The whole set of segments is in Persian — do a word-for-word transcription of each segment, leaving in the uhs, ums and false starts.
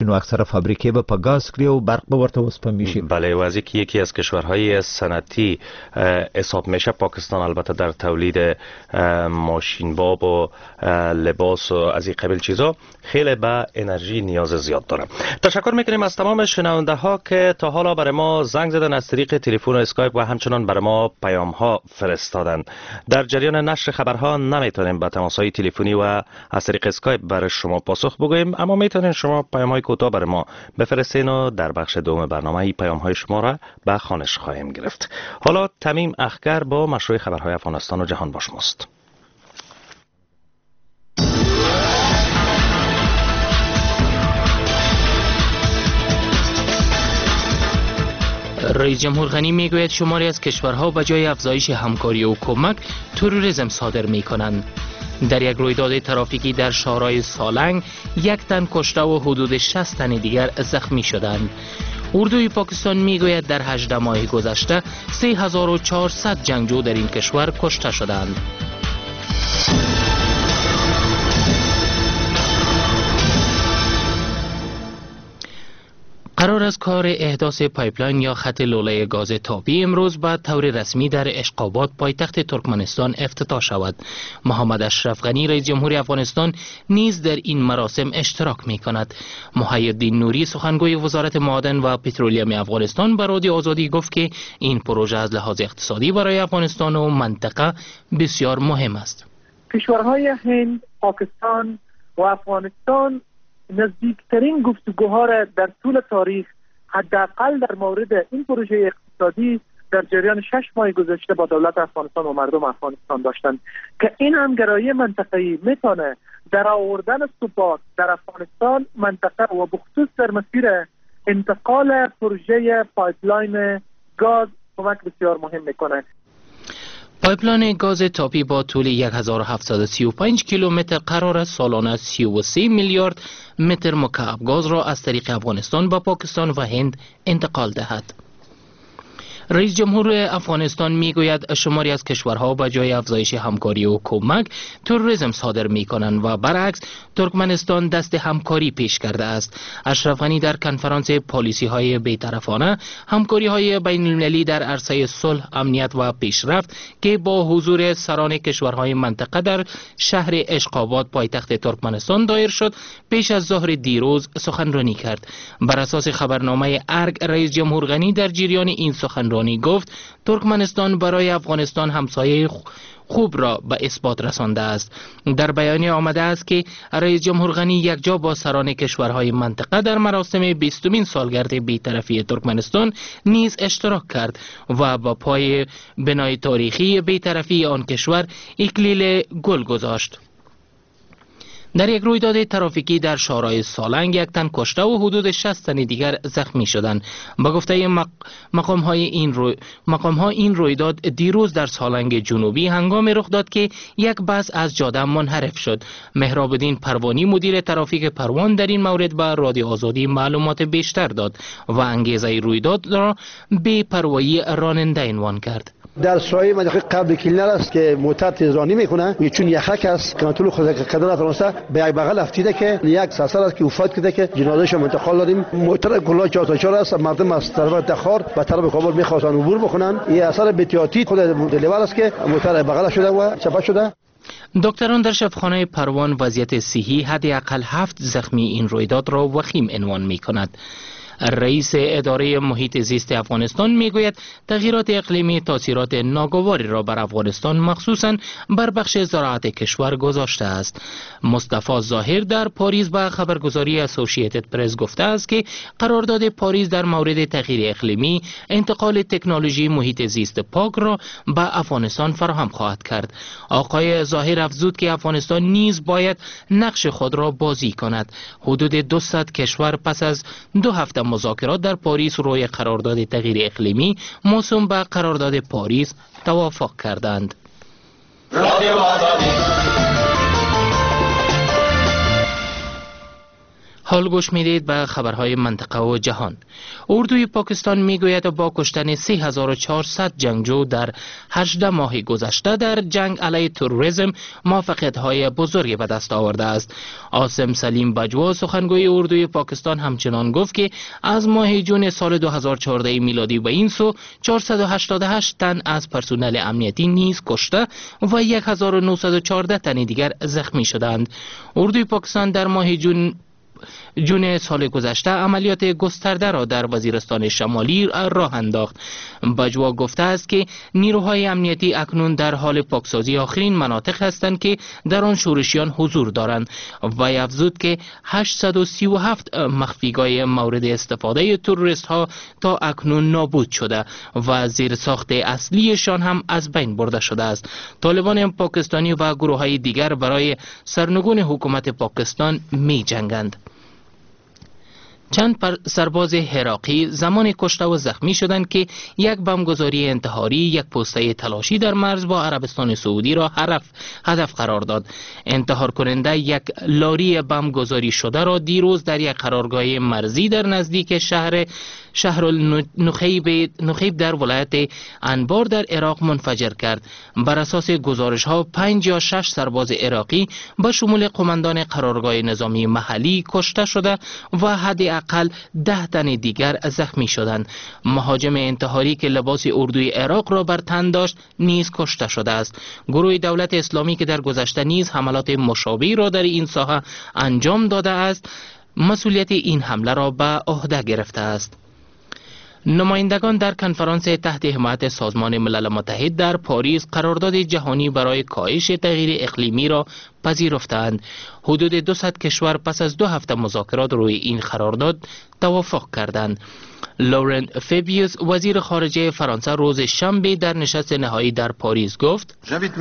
اینو اکثر فابریکه به پگاز کری و برق به ورته وسپم میشه. بله، و از اینکه یکی از کشورهای صنعتی حساب میشه پاکستان، البته در تولید ماشین باب و لباس و از این قبیل چیزا خیلی به انرژی نیاز زیاد داره. تشکر میکنیم از تمام شنونده ها که تا حالا برای ما زنگ زدن، از طریق تلفن و اسکایپ و همچنان برای ما پیام ها فرستادن. در جریان نشر خبرها نمیتونیم به تماس های تلفنی و از طریق اسکایپ برای شما پاسخ بگوییم، اما میتونین شما پیام های کوتاه برای ما بفرستین و در بخش دوم برنامه ای پیام های شما را به خوانش خواهیم گرفت. حالا تمیم اخگر با مشروع خبرهای افغانستان و جهان با شماست. رئیس جمهور غنی میگوید شماری از کشورها به جای افزایش همکاری و کمک تروریسم صادر میکنند. در یک رویداد ترافیکی در شهرهای سالنگ یک تن کشته و حدود شصت تن دیگر زخمی شدند. اردوی پاکستان میگوید در هجده ماه گذشته سه هزار و چهارصد جنگجو در این کشور کشته شدند. قرار است کار احداث پایپلاین یا خط لوله گاز تابی امروز به طور رسمی در اشقاباد پایتخت ترکمنستان افتتاح شود. محمد اشرف غنی رئیس جمهور افغانستان نیز در این مراسم اشتراک می کند. محی‌الدین نوری سخنگوی وزارت معادن و پترولیوم افغانستان به رادیو آزادی گفت که این پروژه از لحاظ اقتصادی برای افغانستان و منطقه بسیار مهم است. کشورهای هند، پاکستان و افغانستان نزدیکترین گفتگوها را در طول تاریخ حداقل در مورد این پروژه اقتصادی در جریان شش ماه گذشته با دولت افغانستان و مردم افغانستان داشتند که این همگرایی منطقه‌ای میتونه در آوردن ثبات در افغانستان منطقه و بخصوص در مسیر انتقال پروژه پایپلاین گاز کمک بسیار مهم میکنه. پایپلاین گاز تاپی با طول هزار و هفتصد و سی و پنج کیلومتر قرار است سالانه سی و سه میلیارد متر مکعب گاز را از طریق افغانستان به پاکستان و هند انتقال دهد. رئیس جمهور افغانستان میگوید شماری از کشورها به جای افزایش همکاری و کمک تروریسم صادر می کنند و برعکس ترکمنستان دست همکاری پیش کرده است. اشرف غنی در کنفرانس پالیسی های بی‌طرفانه همکاری های بین المللی در عرصه صلح، امنیت و پیشرفت که با حضور سران کشورهای منطقه در شهر اشقاباد پایتخت ترکمنستان دایر شد پیش از ظهر دیروز سخنرانی کرد. بر اساس خبرنامه ارگ رئیس جمهور غنی در جریان این سخنرانی گفت ترکمنستان برای افغانستان همسایه خوب را به اثبات رسانده است. در بیانیه آمده است که رئیس جمهور غنی یکجا با سران کشورهای منطقه در مراسم بیستمین سالگرد بی‌طرفی ترکمنستان نیز اشتراک کرد و با پای بنای تاریخی بی‌طرفی آن کشور اکلیل گل گذاشت. در یک رویداد ترافیکی در شهرهای سالنگ یک تن کشته و حدود شصت تن دیگر زخمی شدند. با گفته مق... مقام های این رو... مقام ها این رویداد دیروز در سالنگ جنوبی هنگامی رخ داد که یک بس از جاده منحرف شد. مهراب الدین پروانی مدیر ترافیک پروان در این مورد به رادیو آزادی معلومات بیشتر داد و انگیزه رویداد را بی پروایی راننده عنوان کرد. در سایه منطقه قبل کلینر است که موتر تیزرانی میکنه، چون یخک است کنترل خود قدرت راسته به یک بغل افتیده که یک سرسر است که وفات کرده که جنازه‌اش منتقل دادیم. موتر کلا چهار تا چهار است، مردم از طرف تخار به طرف کابل میخواستن عبور بکنن. این اثر بی‌احتیاطی خود دلیور است که موتر بغل شده و چپه شده. دکتران در شفاخانه پروان وضعیت صحی حداقل هفت زخمی این رویداد را وخیم عنوان میکند. رئیس اداره محیط زیست افغانستان میگوید تغییرات اقلیمی تاثیرات ناگواری را بر افغانستان مخصوصاً بر بخش زراعت کشور گذاشته است. مصطفی ظاهر در پاریس به خبرگزاری اسوسییتد پرس گفته است که قرارداد پاریس در مورد تغییر اقلیمی انتقال تکنولوژی محیط زیست پاک را به افغانستان فراهم خواهد کرد. آقای ظاهر افزود که افغانستان نیز باید نقش خود را بازی کند. حدود دویست کشور پس از دو هفته مذاکرات در پاریس روی قرارداد تغییر اقلیمی موسوم به قرارداد پاریس توافق کردند. حال گوش میدید به خبرهای منطقه و جهان. اردوی پاکستان میگوید با کشتن سه هزار و چهارصد جنگجو در هجده ماه گذشته در جنگ علیه تروریسم موفقیت‌های بزرگی به دست آورده است. عاصم سلیم بجوا سخنگوی اردوی پاکستان همچنان گفت که از ماه جون سال دو هزار و چهارده میلادی به این سو چهارصد و هشتاد و هشت تن از پرسنل امنیتی نیز کشته و هزار و نهصد و چهارده تن دیگر زخمی شدند. اردوی پاکستان در ماه جون جون سال گذشته عملیات گسترده را در وزیرستان شمالی راه انداخت. بجوا گفته است که نیروهای امنیتی اکنون در حال پاکسازی آخرین مناطق هستند که در آن شورشیان حضور دارند و افزود که هشتصد و سی و هفت مخفیگاه مورد استفاده تروریست ها تا اکنون نابود شده و زیرساخت اصلیشان هم از بین برده شده است. طالبان پاکستانی و گروه های دیگر برای سرنگون حکومت پاکستان می جنگند. چند سرباز عراقی زمان کشته و زخمی شدند که یک بمبگذاری انتحاری یک پوسته تلاشی در مرز با عربستان سعودی را هدف هدف قرار داد. انتحار کننده یک لاری بمبگذاری شده را دیروز در یک قرارگاه مرزی در نزدیک شهر شهر النخیب نخیب در ولایت انبار در عراق منفجر کرد. بر اساس گزارش ها پنج یا شش سرباز عراقی به شمول قماندان قرارگاه نظامی محلی کشته شده و حداقل ده تن دیگر زخمی شدند. مهاجم انتحاری که لباس اردوی عراق را بر تن داشت نیز کشته شده است. گروه دولت اسلامی که در گذشته نیز حملات مشابهی را در این ساحه انجام داده است مسئولیت این حمله را به عهده گرفته است. نمایندگان در کنفرانس تحت حمایت سازمان ملل متحد در پاریس قرارداد جهانی برای کاهش تغییر اقلیمی را پذیرفتند. حدود دویست کشور پس از دو هفته مذاکرات روی این قرارداد توافق کردند. لورن فیبیوس وزیر خارجه فرانسه روز شنبه در نشست نهایی در پاریس گفت: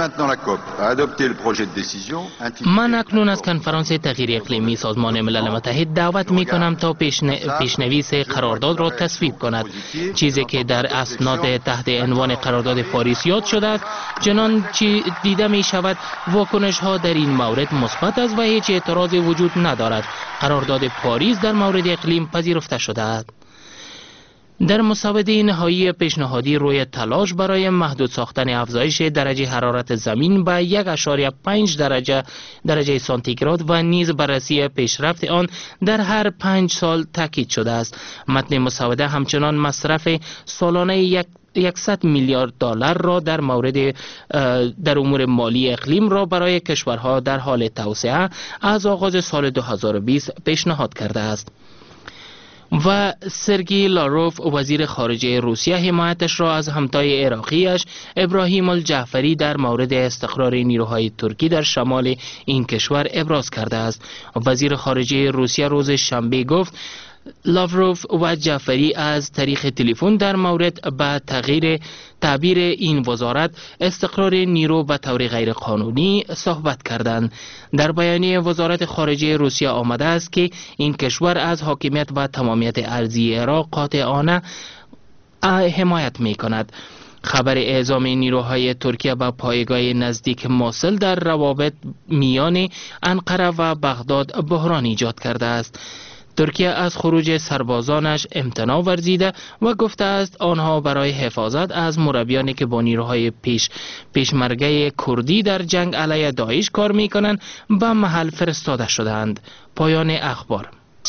من اکنون از کنفرانس تغییر اقلیمی سازمان ملل متحد دعوت می کنم تا پیشنویس قرارداد را تصویب کند. چیزی که در اسناد تحت عنوان قرارداد پاریس یاد شده است، چنانچه دیده می شود واکنش ها در این مورد مثبت است و هیچ اعتراضی وجود ندارد. قرارداد پاریس در مورد اقلیم پذیرفته شده است. در مسوده نهایی پیشنهادی روی تلاش برای محدود ساختن افزایش درجه حرارت زمین به یک ممیز پنج درجه درجه سانتیگراد و نیز بررسی پیشرفت آن در هر پنج سال تاکید شده است. متن مسوده همچنان مصرف سالانه یک صد میلیارد دلار را در مورد در امور مالی اقلیم را برای کشورها در حال توسعه از آغاز سال دو هزار و بیست پیشنهاد کرده است. و سرگئی لاروف وزیر خارجه روسیه حمایتش را از همتای عراقیش ابراهیم الجعفری در مورد استقرار نیروهای ترکی در شمال این کشور ابراز کرده است. وزیر خارجه روسیه روز شنبه گفت لاوروف و جعفری از طریق تلفن در مورد به تغییر تعبیر این وزارت استقرار نیرو به طور غیر قانونی صحبت کردند. در بیانیه وزارت خارجه روسیه آمده است که این کشور از حاکمیت و تمامیت ارضی عراق قاطعانه حمایت می کند. خبر اعزام نیروهای ترکیه به پایگاه نزدیک موصل در روابط میان انقره و بغداد بحران ایجاد کرده است. ترکیه از خروج سربازانش امتناع ورزیده و گفته است آنها برای حفاظت از مربیانی که با نیروهای پیش پیشمرگه کردی در جنگ علیه داعش کار میکنند به محل فرستاده شدند. پایان اخبار.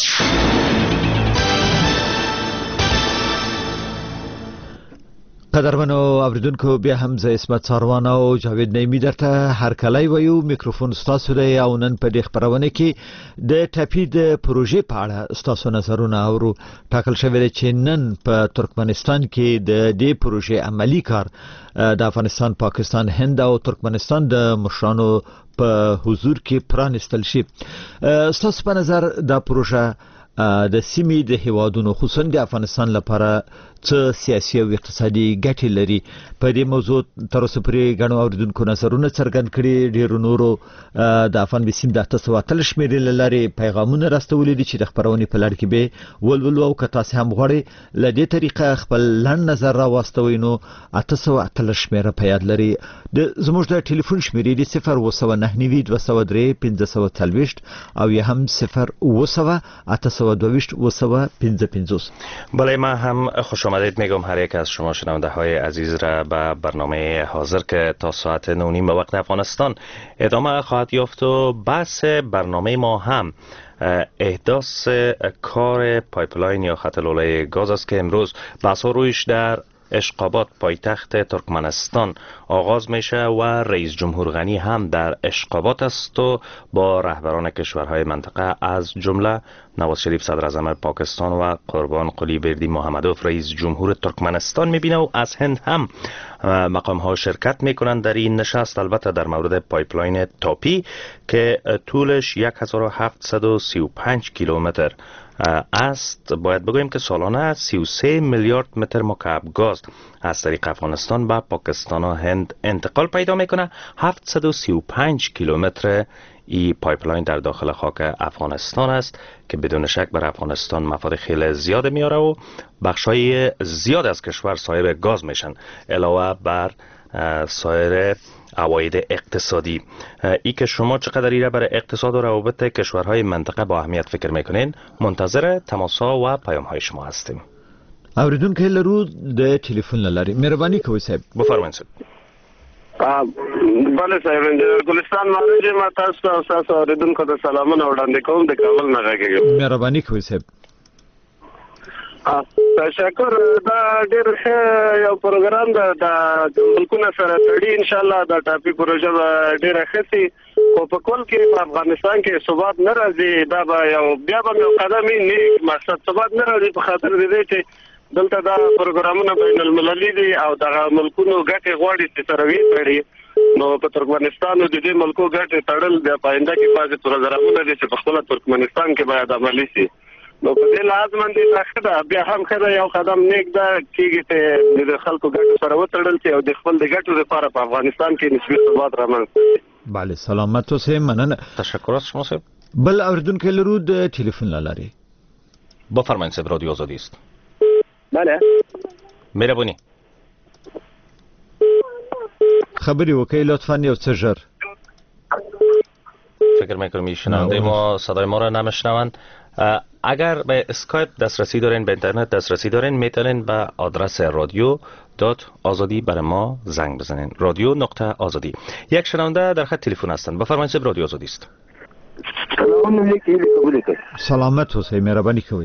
قدرمنو اوریدونکو بیا هم زه اسمت ساروان او جاوید نیمی درته هر کله ویو میکروفون ستاسو دی او نن په دې خبرونه کې د ټاپي د پروژې په اړه ستاسو نظرونه اورو. ټاکل شوی دی چې نن په ترکمنستان کې د دې پروژې عملی کار د افغانستان، پاکستان، هند او ترکمنستان د مشرانو په حضور کې پرانستل شي. ستاسو په نظر دا پروژه د سیمې د هیوادونو خصوصا د افغانستان لپاره څه سیاسي او اقتصادي ګټې لري. په دې موضوع تر اوسه پورې غنو اوریدونکو نظرونه څرګند کړي. ډیرو نورو د افغان بسیم د تاسو وتل شمیرې لري پیغامونه راستولې دي چې د خبرونې په لړ کې به ولول او کتا سه هم غوړي ل دې طریقه خپل لن نظر را واستوي. نو تاسو وتل شمیره په یاد لري. د زموږ د ټلیفون شمیرې دي صفر و سو نه نوي دوه سو درې پنځه سو څلوېښت او یا هم صفر و سو اته سو دوه و سو پنځه پنځوس. بله ما هم خوش آمدید میگم هر یک از شما شنونده های عزیز را به برنامه حاضر که تا ساعت نه نیم به وقت افغانستان ادامه خواهد یافت و بحث برنامه ما هم احداث کار پایپلاین یا خط لوله گاز است که امروز بحث رویش در اشقابات پایتخت ترکمنستان آغاز میشه و رئیس جمهور غنی هم در اشقابات است و با رهبران کشورهای منطقه از جمله نواز شریف صدر اعظم پاکستان و قربان قلی بردی محمدوف رئیس جمهور ترکمنستان میبینه و از هند هم مقام ها شرکت میکنند در این نشست. البته در مورد پایپلاین تاپی که طولش هزار و هفتصد و سی و پنج کیلومتر است، باید بگوییم که سالانه سی و سه میلیارد متر مکعب گاز از طریق افغانستان به پاکستان و هند انتقال پیدا میکنه. هفتصد و سی و پنج کیلومتر این پایپلاین در داخل خاک افغانستان است که بدون شک بر افغانستان مفاد خیلی زیاد میاره و بخشای زیاد از کشور صاحب گاز میشن علاوه بر سایر عواید اقتصادی. ای که شما چقدر ایره برای اقتصاد و روابط کشورهای منطقه با اهمیت فکر میکنین؟ منتظر تماس‌ها و پیام های شما هستیم. اوریدونکو لرو د ټلیفون لري. مهرباني کوئ صاحب. بفرمایئ صاحب. بله صاحب انجینر ګلستان مالوی ما تاسو او تاسو اوریدونکو ته سلامونه وړاندې کوم. د کابل نه راغلی. مهرباني کوئ صاحب. تشکر. دا ډېر ښه یو پروګرام ده د ملکونو سره تړي. ان شاء الله دا ټاپي پروژه ډېره ښه سي خو په کول کې په افغانستان کې ثبات نه راځي. دا به یو بیا به یو قدم نه مقصد ثبات نه راځي په خاطر دې چې دلته دا پروګرامونه بین المللي دي او د ملکونو ګټې غواړي چې سره وي تړي. نو په ترکمنستان د دې ملکو ګټې تړل د پاینده کې بعضې پروګرامونه دي چې په خپل ترکمنستان کې باید عملي شي. نو په دې لحاظ باندې راخه ده بیا هم خدای یو قدم نیک ده کېږي ته د خلکو ګټو سره وتړل چې او د خپل د ګټو لپاره په افغانستان کې نسبي ثبات رامنځته شي. بله سلامت اوسئ. مننه. تشکر از شما صاحب. بل اوریدونکو لرو د ټلیفون لري. بفرمایید صاحب رادیو آزادی است. بله. مهربانی. خبری وکړئ لطفاً یو څه ژر. فکر میکنم این شنونده ما صدای ما را نمیشنوند. اگر به اسکایپ دسترسی دارین، به اینترنت دسترسی دارین، میتونین به آدرس رادیو دات آزادی برای ما زنگ بزنین. رادیو نقطه آزادی. یک شنونده در خط تلفن هستند. بفرمایید صاحب رادیو آزادی است. سلامت اوسئ. مهرباني کوئ.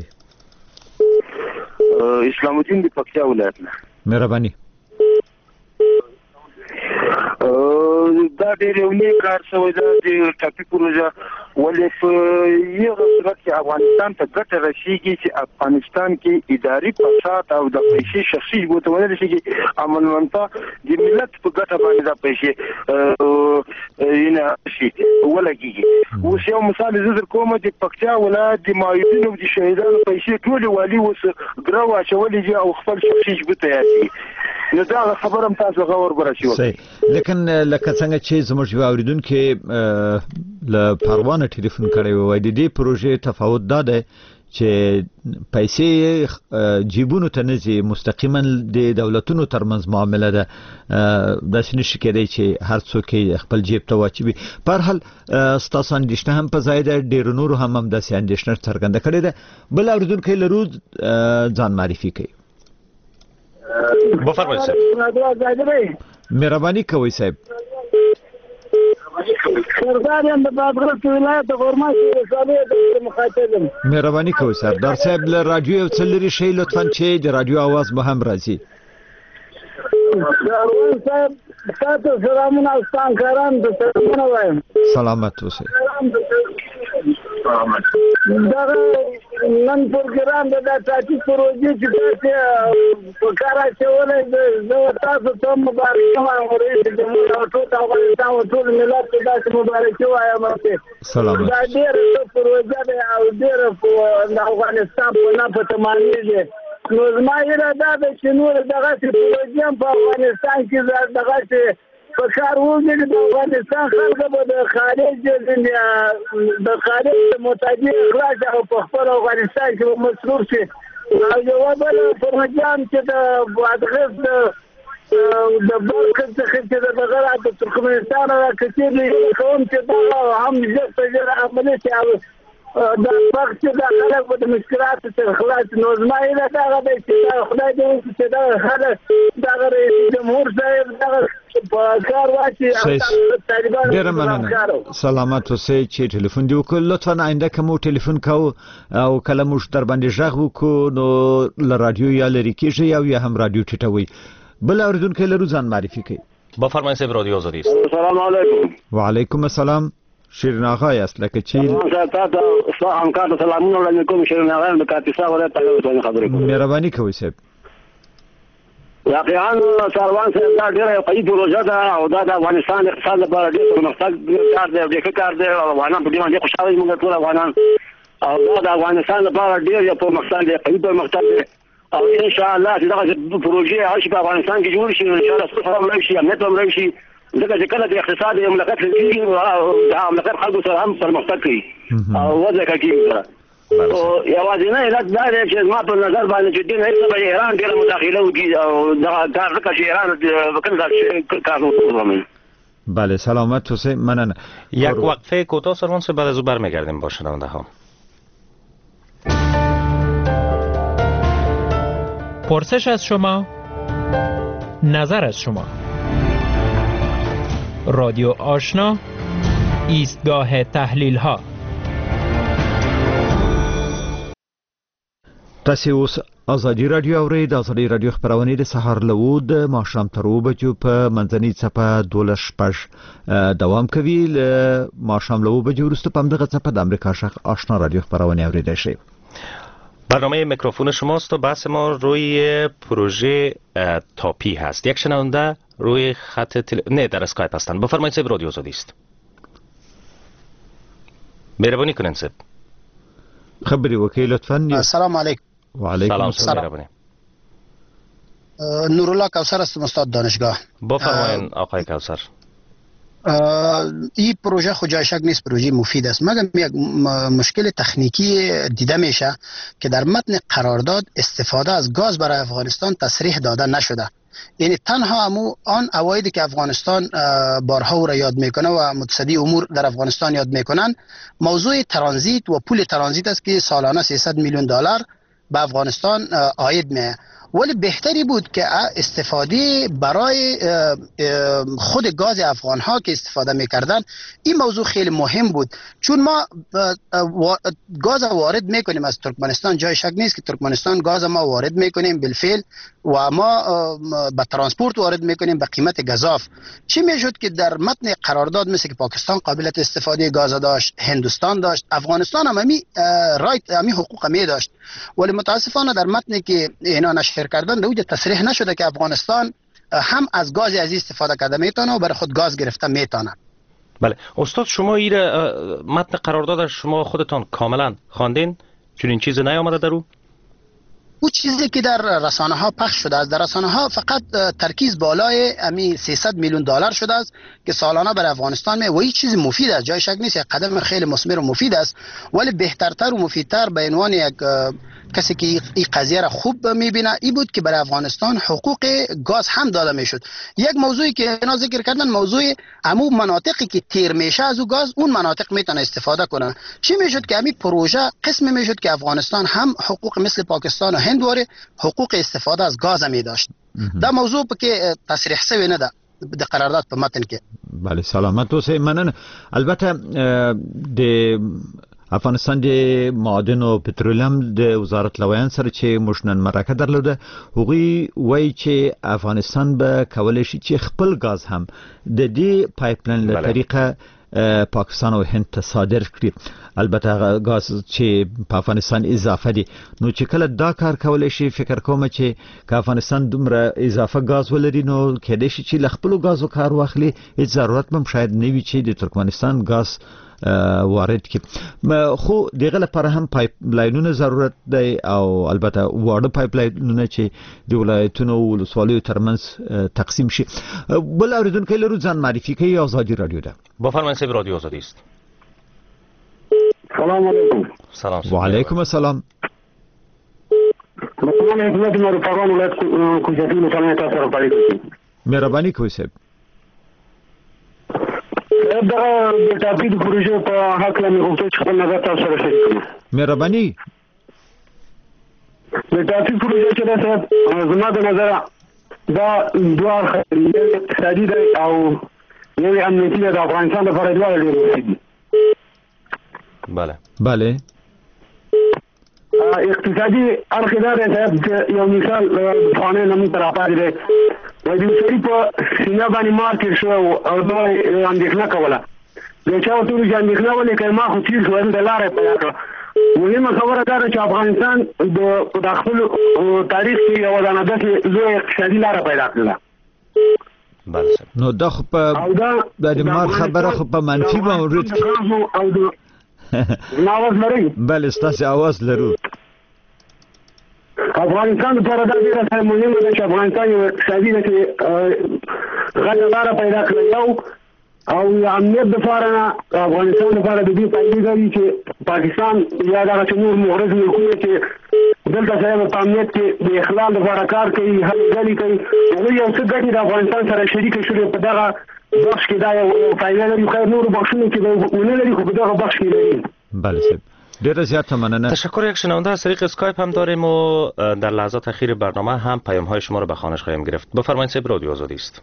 اسلام الدین دی پکتیا ولایت نه. مهرباني. دا ډېر یو نیک کار شوی ده د ټاپي پروژه. ولې په یو صورت کې افغانستان ته ګټه رسیږي چې افغانستان کې اداري فساد او د پیسې شخصي ګټه ونه رسیږي. عملمنتا د ملت په ګټه باندې د پیسې نه شي ولګيږي. اوس یو مثال زه در کوم چې پکتیا ولایت د معیوبینو د شهیدانو پیسې ټول والی اوس ګرو اچولې دي او خپل شخصي ګټه یادي. نو دا خبرم تاسو غوړ براشي. صحیح. لیکن لکه څنګه چې زموږ یو اوریدونکو له پروانه ټلیفون کړی وای د دې پروژې تفاوت دا ده چې پیسې جیبونو ته نه ځي، مستقیما د دولتونو ترمنځ معامله ده. داسې نشي کېدای چې هر څوک خپل جیب ته واچوي. په هر حال ستاسو اندېښنه هم په ځای ده. ډېرو نورو هم همداسې اندېښنه څرګنده کړې ده. بل اوریدونکی لرو ځان معرفي کوي. بفرمایئ صاحب. مهرباني کوئ صاحب. سردار یم د بادغیس ولایت د غورمای رسالې د مخاطب. مهرباني کوئ سردار صاحب له رادیو یو څه لرې شئ لطفاً چې د رادیو اواز به هم راځي. سروان صاحب تاسو سلامونه او ستانکاران د سلامونه وایم. سلامت اوسئ. دغه نن پروګرام د تاسو پروژې چې تاسو په کار اچولې زه تاسو ته مبارک وایم رئیس جمهور ټول افغانستان او ټول ملت ته تاسو مبارک وایم. سلام. دا ډېر پروژه ده او ډېر په افغانستان په نه په تمامېږي. نو زما اراده ده چې نور دغه پروژې په افغانستان کې دغه چې په کار وګړي د افغانستان خلک به د خارج د خارج متاجر اخراج او په خپل افغانستان کې مصروف شي. او یو بل پروګرام چې د بادغیس د د بلخ څخه چې د دغه د ترکمنستان راکېږي کوم چې دا هم ځکه چې عملي شي دا وخت چې دا خلک په د مشکلات څخه خلاص. نو زما یې دا هغه دی چې خدای دې چې دا خلک دا رئیس جمهور صاحب دا په کار واچي او طالبان ډېر مننه. سلامت اوسئ چې ټلیفون دی وکړ. لطفا آینده که مو ټلیفون کو او کله موږ در باندې غږ وکړو نو له رادیو یا لرې کېږئ او یا هم رادیو ټیټوئ. بل اورېدونکی لرو ځان معرفي کړئ. بفرمایئ صاحب رادیو آزادی است. السلام علیکم. وعلیکم السلام. شیرین آقا است لکه چی تاسو تاسو همکار سلامونه وړاندې کوم. شیرین آقا د کاپیسا ولایت ته خبرې کوم. مهرباني کوئ صاحب. واقعا سروان صاحب دا ډېره قوي پروژه ده او دا د افغانستان د اقتصاد لپاره ډېر پرمختګ کار دی او ډېر کار دی. افغانان په دې باندې خوشاله دي موږ ټول افغانان او دا د افغانستان لپاره ډېر یو پرمختګ دی قوي پرمختګ دی او ان شاء الله چې دغه پروژه هر شي په افغانستان کې جوړ شي ان شاء الله څه هم شي امنیت هم راشي ځکه چې کله د اقتصاد یو مملکت کېږي دا مملکت خلکو سره هم پرمختګ کوي او وضع کوي. او یوازینی علت دا دی چې زما په نظر باندې چې دین هیڅ به ایران ډېره مداخله وکړي او دغه کار ځکه چې ایران کوم کار وکړي. بله سلامت اوسئ. مننه. یک وقفه کوتاه سروان صاحب بعد از او برمیگردیم با شنونده ها. پرسش از شما، نظر از شما. رادیو آشنا، ایستگاه تحلیل ها. تاسو اوس ازادي رادیو اورئ. د ازادي رادیو خبرونه د سهار له اوو د ماښام تر اوو بجو په منځنۍ څپه دولس شپږ دوام کوي. له ماښام له اوو بجو وروسته په همدغه څپه د امریکا شرق آشنا رادیو خبرونه اوریدای شئ. برنامه میکروفون شماست و بحث ما روی پروژه تاپی هست. یک شنونده روی خط تل... نه در اسکایپ هستن. بفرمایید صاحب رادیو آزادی است. مهربانی کنین صاحب. خبری وکیل لطفاً. السلام علیکم. و علیکم السلام. مهربانی. نورالله کوثر هستم استاد دانشگاه. بفرمایید آقای کوثر. این پروژه خود جای شک نیست پروژه مفید است، مگر یک مشکل تکنیکی دیده میشه که در متن قرارداد استفاده از گاز برای افغانستان تصریح داده نشده. یعنی تنها همو آن عوایدی که افغانستان بارها او را یاد میکنه و متصدی امور در افغانستان یاد میکنن موضوع ترانزیت و پول ترانزیت است که سالانه سیصد میلیون دلار به افغانستان عاید میه. ولی بهتری بود که استفاده برای خود گاز افغان ها که استفاده میکردن این موضوع خیلی مهم بود، چون ما گاز وارد میکنیم از ترکمنستان. جای شک نیست که ترکمنستان گاز ما وارد میکنیم بالفعل و ما به ترانسپورت وارد میکنیم به قیمت گزاف. چی میشد که در متن قرارداد مثل که پاکستان قابلیت استفاده گاز داشت، هندوستان داشت، افغانستان هم امی رایت امی حقوق می داشت، ولی متاسفانه در متن که اینا نشر کردن دوجه تصریح نشده که افغانستان هم از گاز از استفاده کرده میتونه و برای خود گاز گرفته میتونه. بله استاد، شما این متن قرارداد شما خودتان کاملا خواندین چون این چیز نیامده در او؟ او چیزی که در رسانه ها پخش شده است، در رسانه ها فقط ترکیز بالای امی سیصد میلیون دلار شده است که سالانه برای افغانستان می و این چیز مفید است، جای شک نیست، یک قدم خیلی مثمر و مفید است، ولی بهترتر و مفیدتر به عنوان یک کسی که این قضیه را خوب میبینه این بود که برای افغانستان حقوق گاز هم داده میشد. یک موضوعی که اینا ذکر کردن موضوع عموم مناطقی که تیر میشه از او گاز اون مناطق میتونه استفاده کنن. چی میشد که همین پروژه قسم میشد که افغانستان هم حقوق مثل پاکستان و هند واره حقوق استفاده از گاز می داشت. دا موضوع که تصریح شوی نه ده د قرارداد په متن کې. بله سلامت اوسئ. مننه. البته د افغانستان د معادن او پترولیم د وزارت لویان سره چې موږ نن مرکه درلوده هغوی وایي چې افغانستان به کولی شي چې خپل ګاز هم د دې پایپلاین له طریقه پاکستان او هند ته صادر کړي. البته غاز چې په افغانستان اضافه دي، نو چې کله دا کار کولای شي فکر کوم چې که افغانستان دومره اضافه غاز ولري نو کېدای شي چې لخپلو غازو کار واخلي. هیڅ ضرورت هم شاید نه وي چې د ترکمنستان غاز وارد کی. خو دغه لپاره هم پایپ لاینونو ضرورت دی او البته واړه پایپ لاینونه چې د ولایتونو او ولسوالیو ترمنځ تقسیم شي. بل اوریدونکو لرو ځان معرفي کوي. آزادی رادیو ده. بفرمایید سیب رادیو آزادی است. سلام علیکم. سلام. و علیکم السلام. مطمئن حکومت مرفقان ولایت کوچکیو سلام تاسو سره پاتې. مهرباني کوئ صاحب. دا د ټاپي د پروژې په حق له موږ ته خپل نظر تاسو سره شریک کړم. مهرباني. د ټاپي پروژې چې دا زما د نظر دا دوه اقتصادي دی او یو امنیتي د افغانستان لپاره دوه ډېر مهم دي. بله بله. اقتصادي اړخ دا دی چې یو مثال فانه نوم تر اپاره دی. وایي د سړي په سینه باندې مارکر شو او دا اندېښنه کوله. د چا ورته ویل چې اندېښنه ولې کوي، ما خو تیر شو د لارې پیدا کړه. مهمه خبره دا ده چې افغانستان د خپل تاریخ کې یوه دانه داسې لویه اقتصادي لاره پیدا کړله. نو دا خو په د مار خبره خو په منفي مورد او د ما आवाज لري. بله ستاسو आवाज لرو. افغانستان لپاره دا ډیره مهمه ده چې افغانستان یو اقتصادي ده چې غټه لاره پیدا کړي یو او امنیت لپاره نه افغانستان لپاره د دې فائدې لري چې پاکستان یا دغه چې نور مغرض ملکونه چې دلته سره په امنیت کې د اخلال لپاره کار کوي، هلې ځلې کوي، هغوی یو څه ګټې د افغانستان سره شریکه شوې په دغه بخش کې دا یو فائدې لري. خیر نورو بخشونو کې به ونه لري خو په دغه بخش کې لري. بله صاحب ډیره زیاته مننه. تشکر. یک شنونده از طریق اسکایپ هم داریم و در لحظات اخیر برنامه هم پیام های شما رو به خوانش خواهیم گرفت. بفرمایید صاحب رادیو آزادی است.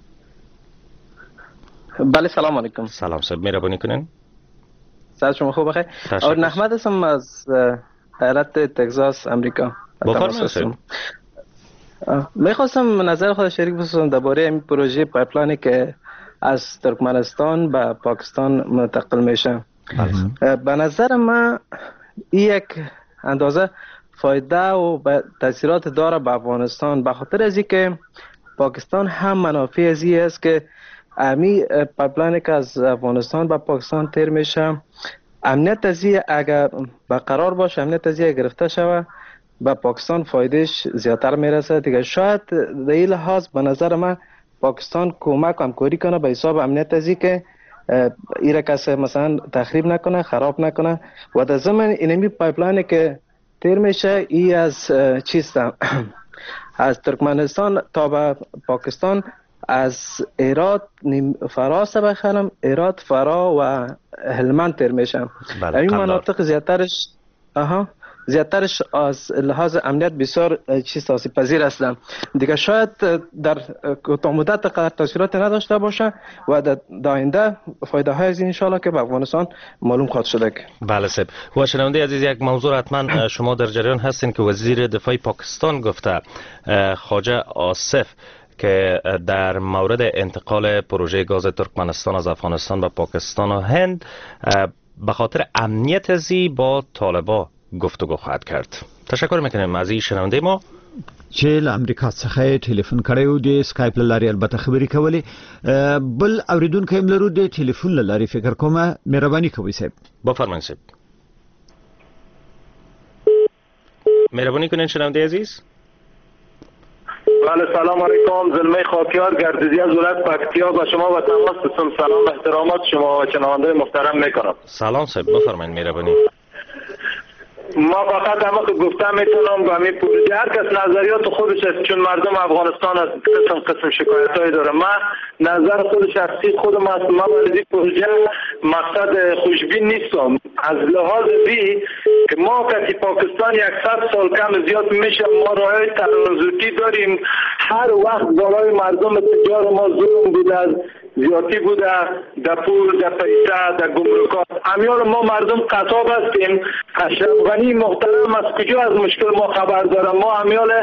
بله سلام علیکم. سلام صاحب مهربانی کنین. سلام شما خوب بخیر. اور نحمد هستم از ایالت تگزاس امریکا. بفرمایید صاحب. میخواستم نظر خود شریک بسازم درباره این پروژه پایپلاینی که از ترکمنستان به پاکستان منتقل میشه. به نظر من یک اندازه فایده و تاثیرات داره به افغانستان، به خاطر از اینکه پاکستان هم منافع از این است که امی پایپلاینی که از افغانستان به پاکستان تیر میشه امنیت از این اگر برقرار باشه، امنیت از این گرفته شود به پاکستان فایدهش زیادتر میرسه دیگه. شاید در این لحاظ به نظر من پاکستان کمک و همکاری کنه به حساب امنیت از این که ایره کسی مثلا تخریب نکنه، خراب نکنه. و در ضمن اینمی پایپلاینی که تیر میشه ای از چیست از ترکمنستان تا به پاکستان از ایراد فراس بخرم ایراد فرا و هلمند تیر میشه. این مناطق زیادترش آها زیادترش از لحاظ امنیت بسیار چیز آسیب پذیر هستند دیگه. شاید در کوتاه مدت تاثیرات نداشته باشه و در آینده فایده های از این ان شاء الله که به افغانستان معلوم خواهد شده. بله صاحب. و شنونده عزیز یک موضوع حتما شما در جریان هستین که وزیر دفاع پاکستان گفته خواجه آصف که در مورد انتقال پروژه گاز ترکمنستان از افغانستان به پاکستان و هند به خاطر امنیت ازی با طالبان گفتگو خواهد کرد. تشکر میکنیم از این شنونده ما چې له امریکا څخه ټلیفون کړی و د سکایپ له لارې البته خبرې کولې. بل اوریدونکو هم لرو د ټلیفون له لارې فکر کومه. مهرباني کوئ صاحب. بفرمایید صاحب. مهربانی کنین شنونده عزیز. بله سلام علیکم. زلمه خاکیار گردیزی از ولایت پکتیا با شما و تماس هستم. سلام احترامات شما و شنونده محترم میکنم. سلام صاحب بفرمایید. مهربانی. ما فقط همه که گفتم میتونم با همین پروژه هر کس نظریات خودش است، چون مردم افغانستان از قسم قسم شکایت های داره. من نظر خود شخصی خودم است. ما برای این پروژه مقصد خوشبین نیستم از لحاظ بی که ما کسی پاکستان یکصد سال کم زیاد میشه ما راه ترانزیتی داریم. هر وقت بالای مردم تجار ما ظلم بوده، زیادی بوده، در پول، در پیسه، در گمرکات. امیال ما مردم قصاب هستیم. اشرف غنی محترم از کجا از مشکل ما خبر داره؟ ما امیال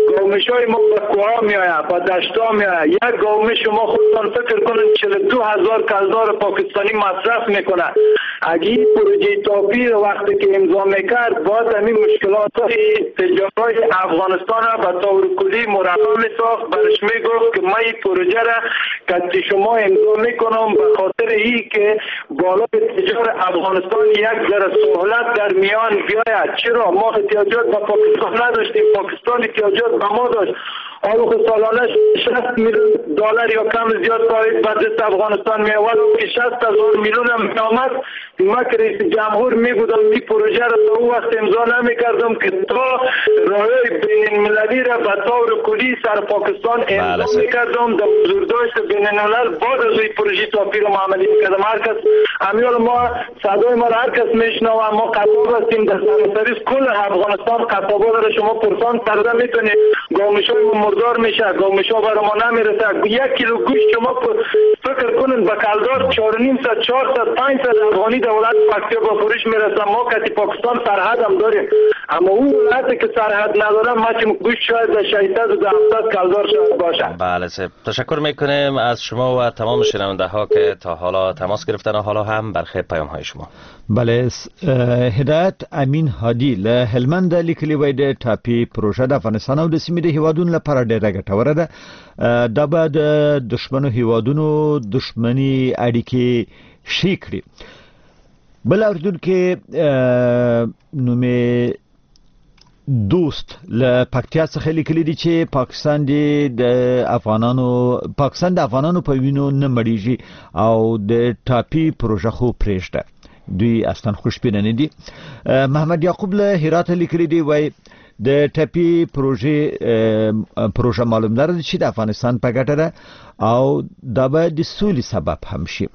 گاومیشای ما به کوها میآید، به دشتا میآید. یک گاومیش شما خودتان فکر کنید چهل و دو هزار کلدار پاکستانی مصرف میکنه. اگه این پروژه تاپی وقتی که امضا میکرد باید همین مشکلات های تجاری افغانستان را به طور کلی مرفع میساخت. برش میگفت که من این پروژه را که شما امضا میکنم به خاطر ای که بالای تجار افغانستان یک ذره سهولت در میان بیاید. چرا ما احتیاجات به پاکستان نداشتیم، پاکستان احتیاجات به ما داشت. حالا خود سالانه شصت میلیون دلار یا کم زیاد پایید به دست افغانستان می آمد که شصت هزار میلیون هم می آمد. ما که رئیس جمهور می بودم این پروژه را تا او وقت امضا نمی کردم که تا راهی بین المللی را به طور کلی سر پاکستان امضا می کردم. در حضورداشت بین الملل بعد از این پروژه تاپی را عملی می کردم. هر کس امیال ما صدای ما را هر کس میشنوه. ما قطاب هستیم در سراسر کل افغانستان. قطابا را شما پرسان کرده میتونید گاومیشای دار میشه، گاومیشا برای ما نمیرسه. یک کیلو گوشت شما فکر کنین به کلدار چهار و نیم صد چهارصد پانصد افغانی دولت پاکستان با فروش میرسه. ما کتی پاکستان سرحد هم داریم، اما اون ولایتی که سرحد نداره ما چه گوشت شاید ششصد و هفتصد کلدار شاید باشه. بله سه. تشکر میکنیم از شما و تمام شنونده ها که تا حالا تماس گرفتن و حالا هم برخی پیام های شما. بله هدایت امین هادی له هلمند لیکلی وای د ټاپي پروژه د افغانستان او د سیمې د هیوادونو لپاره ډیره ګټوره ده. دا به د دشمنو هیوادونو دشمنی اړیکې شي کړي. بل اوریدونکو نومې دوست له پکتیا څخه لیکلي دي چې پاکستان د افغانانو پاکستان د افغانانو په وینو نه مړیږي او د ټاپي پروژه خو پرېږده. دوی اصلا خوشبینانه دي. محمد یعقوب له هرات لیکلي دی وای د ټاپي پروژه پروژه معلوم لري چې د افغانستان په ګټه ده او دا به د سولې سبب هم شي.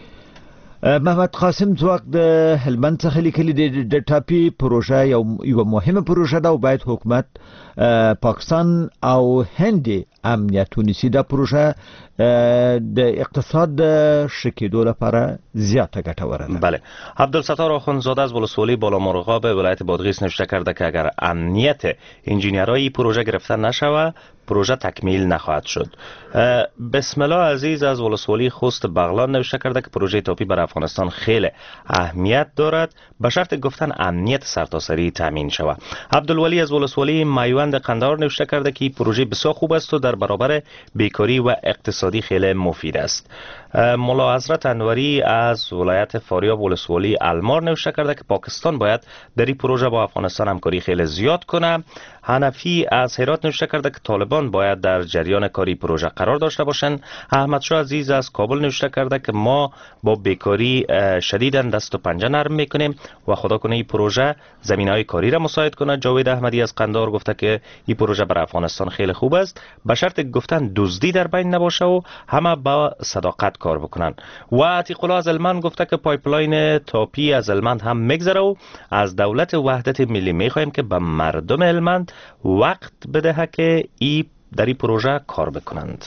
محمد قاسم ځواک د هلمند څخه لیکلي دی د ټاپي پروژه یو یو مهمه پروژه ده او باید حکومت پاکستان او هند امنیت ونیسي. دا پروژه د اقتصاد د ښه کېدو لپاره زیاته ګټوره ده. بله. عبدالستار آخوندزاده از ولسوالی بالامرغاب ولایت بادغیس نوشته کرده که اگر امنیت انجینیرای پروژه گرفته نشود پروژه تکمیل نخواهد شد. بسم الله عزیز از ولسوالی خوست بغلان نوشته کرده که پروژه تاپی بر افغانستان خیلی اهمیت دارد به شرط گفتن امنیت سرتاسری تامین شود. عبدالولی از ولسوالی میوند قندهار نوشته کرده که پروژه بسیار خوب است و در برابر بیکاری و اقتصادی خیلی مفید است. مولا حضرت انوری از ولایت فاریاب ولسوالی المار نوشته کرده که پاکستان باید در این پروژه با افغانستان همکاری خیلی زیاد کنه. حنفی از هرات نوشته کرده که طالبان باید در جریان کاری پروژه قرار داشته باشند. احمد شاه عزیز از کابل نوشته کرده که ما با بیکاری شدیداً دست و پنجه نرم میکنیم و خدا کنه این پروژه زمینه‌های کاری را مساعد کنه. جاوید احمدی از قندهار گفته که این پروژه برای افغانستان خیلی خوب است به شرط گفتن دزدی در بین نباشه و همه با صداقت کار بکنن. و عتیق الله از هلمند گفته که پایپلاین تاپی از هلمند هم میگذره و از دولت وحدت ملی میخواهیم که به مردم هلمند وقت بده که ای در این پروژه کار بکنند.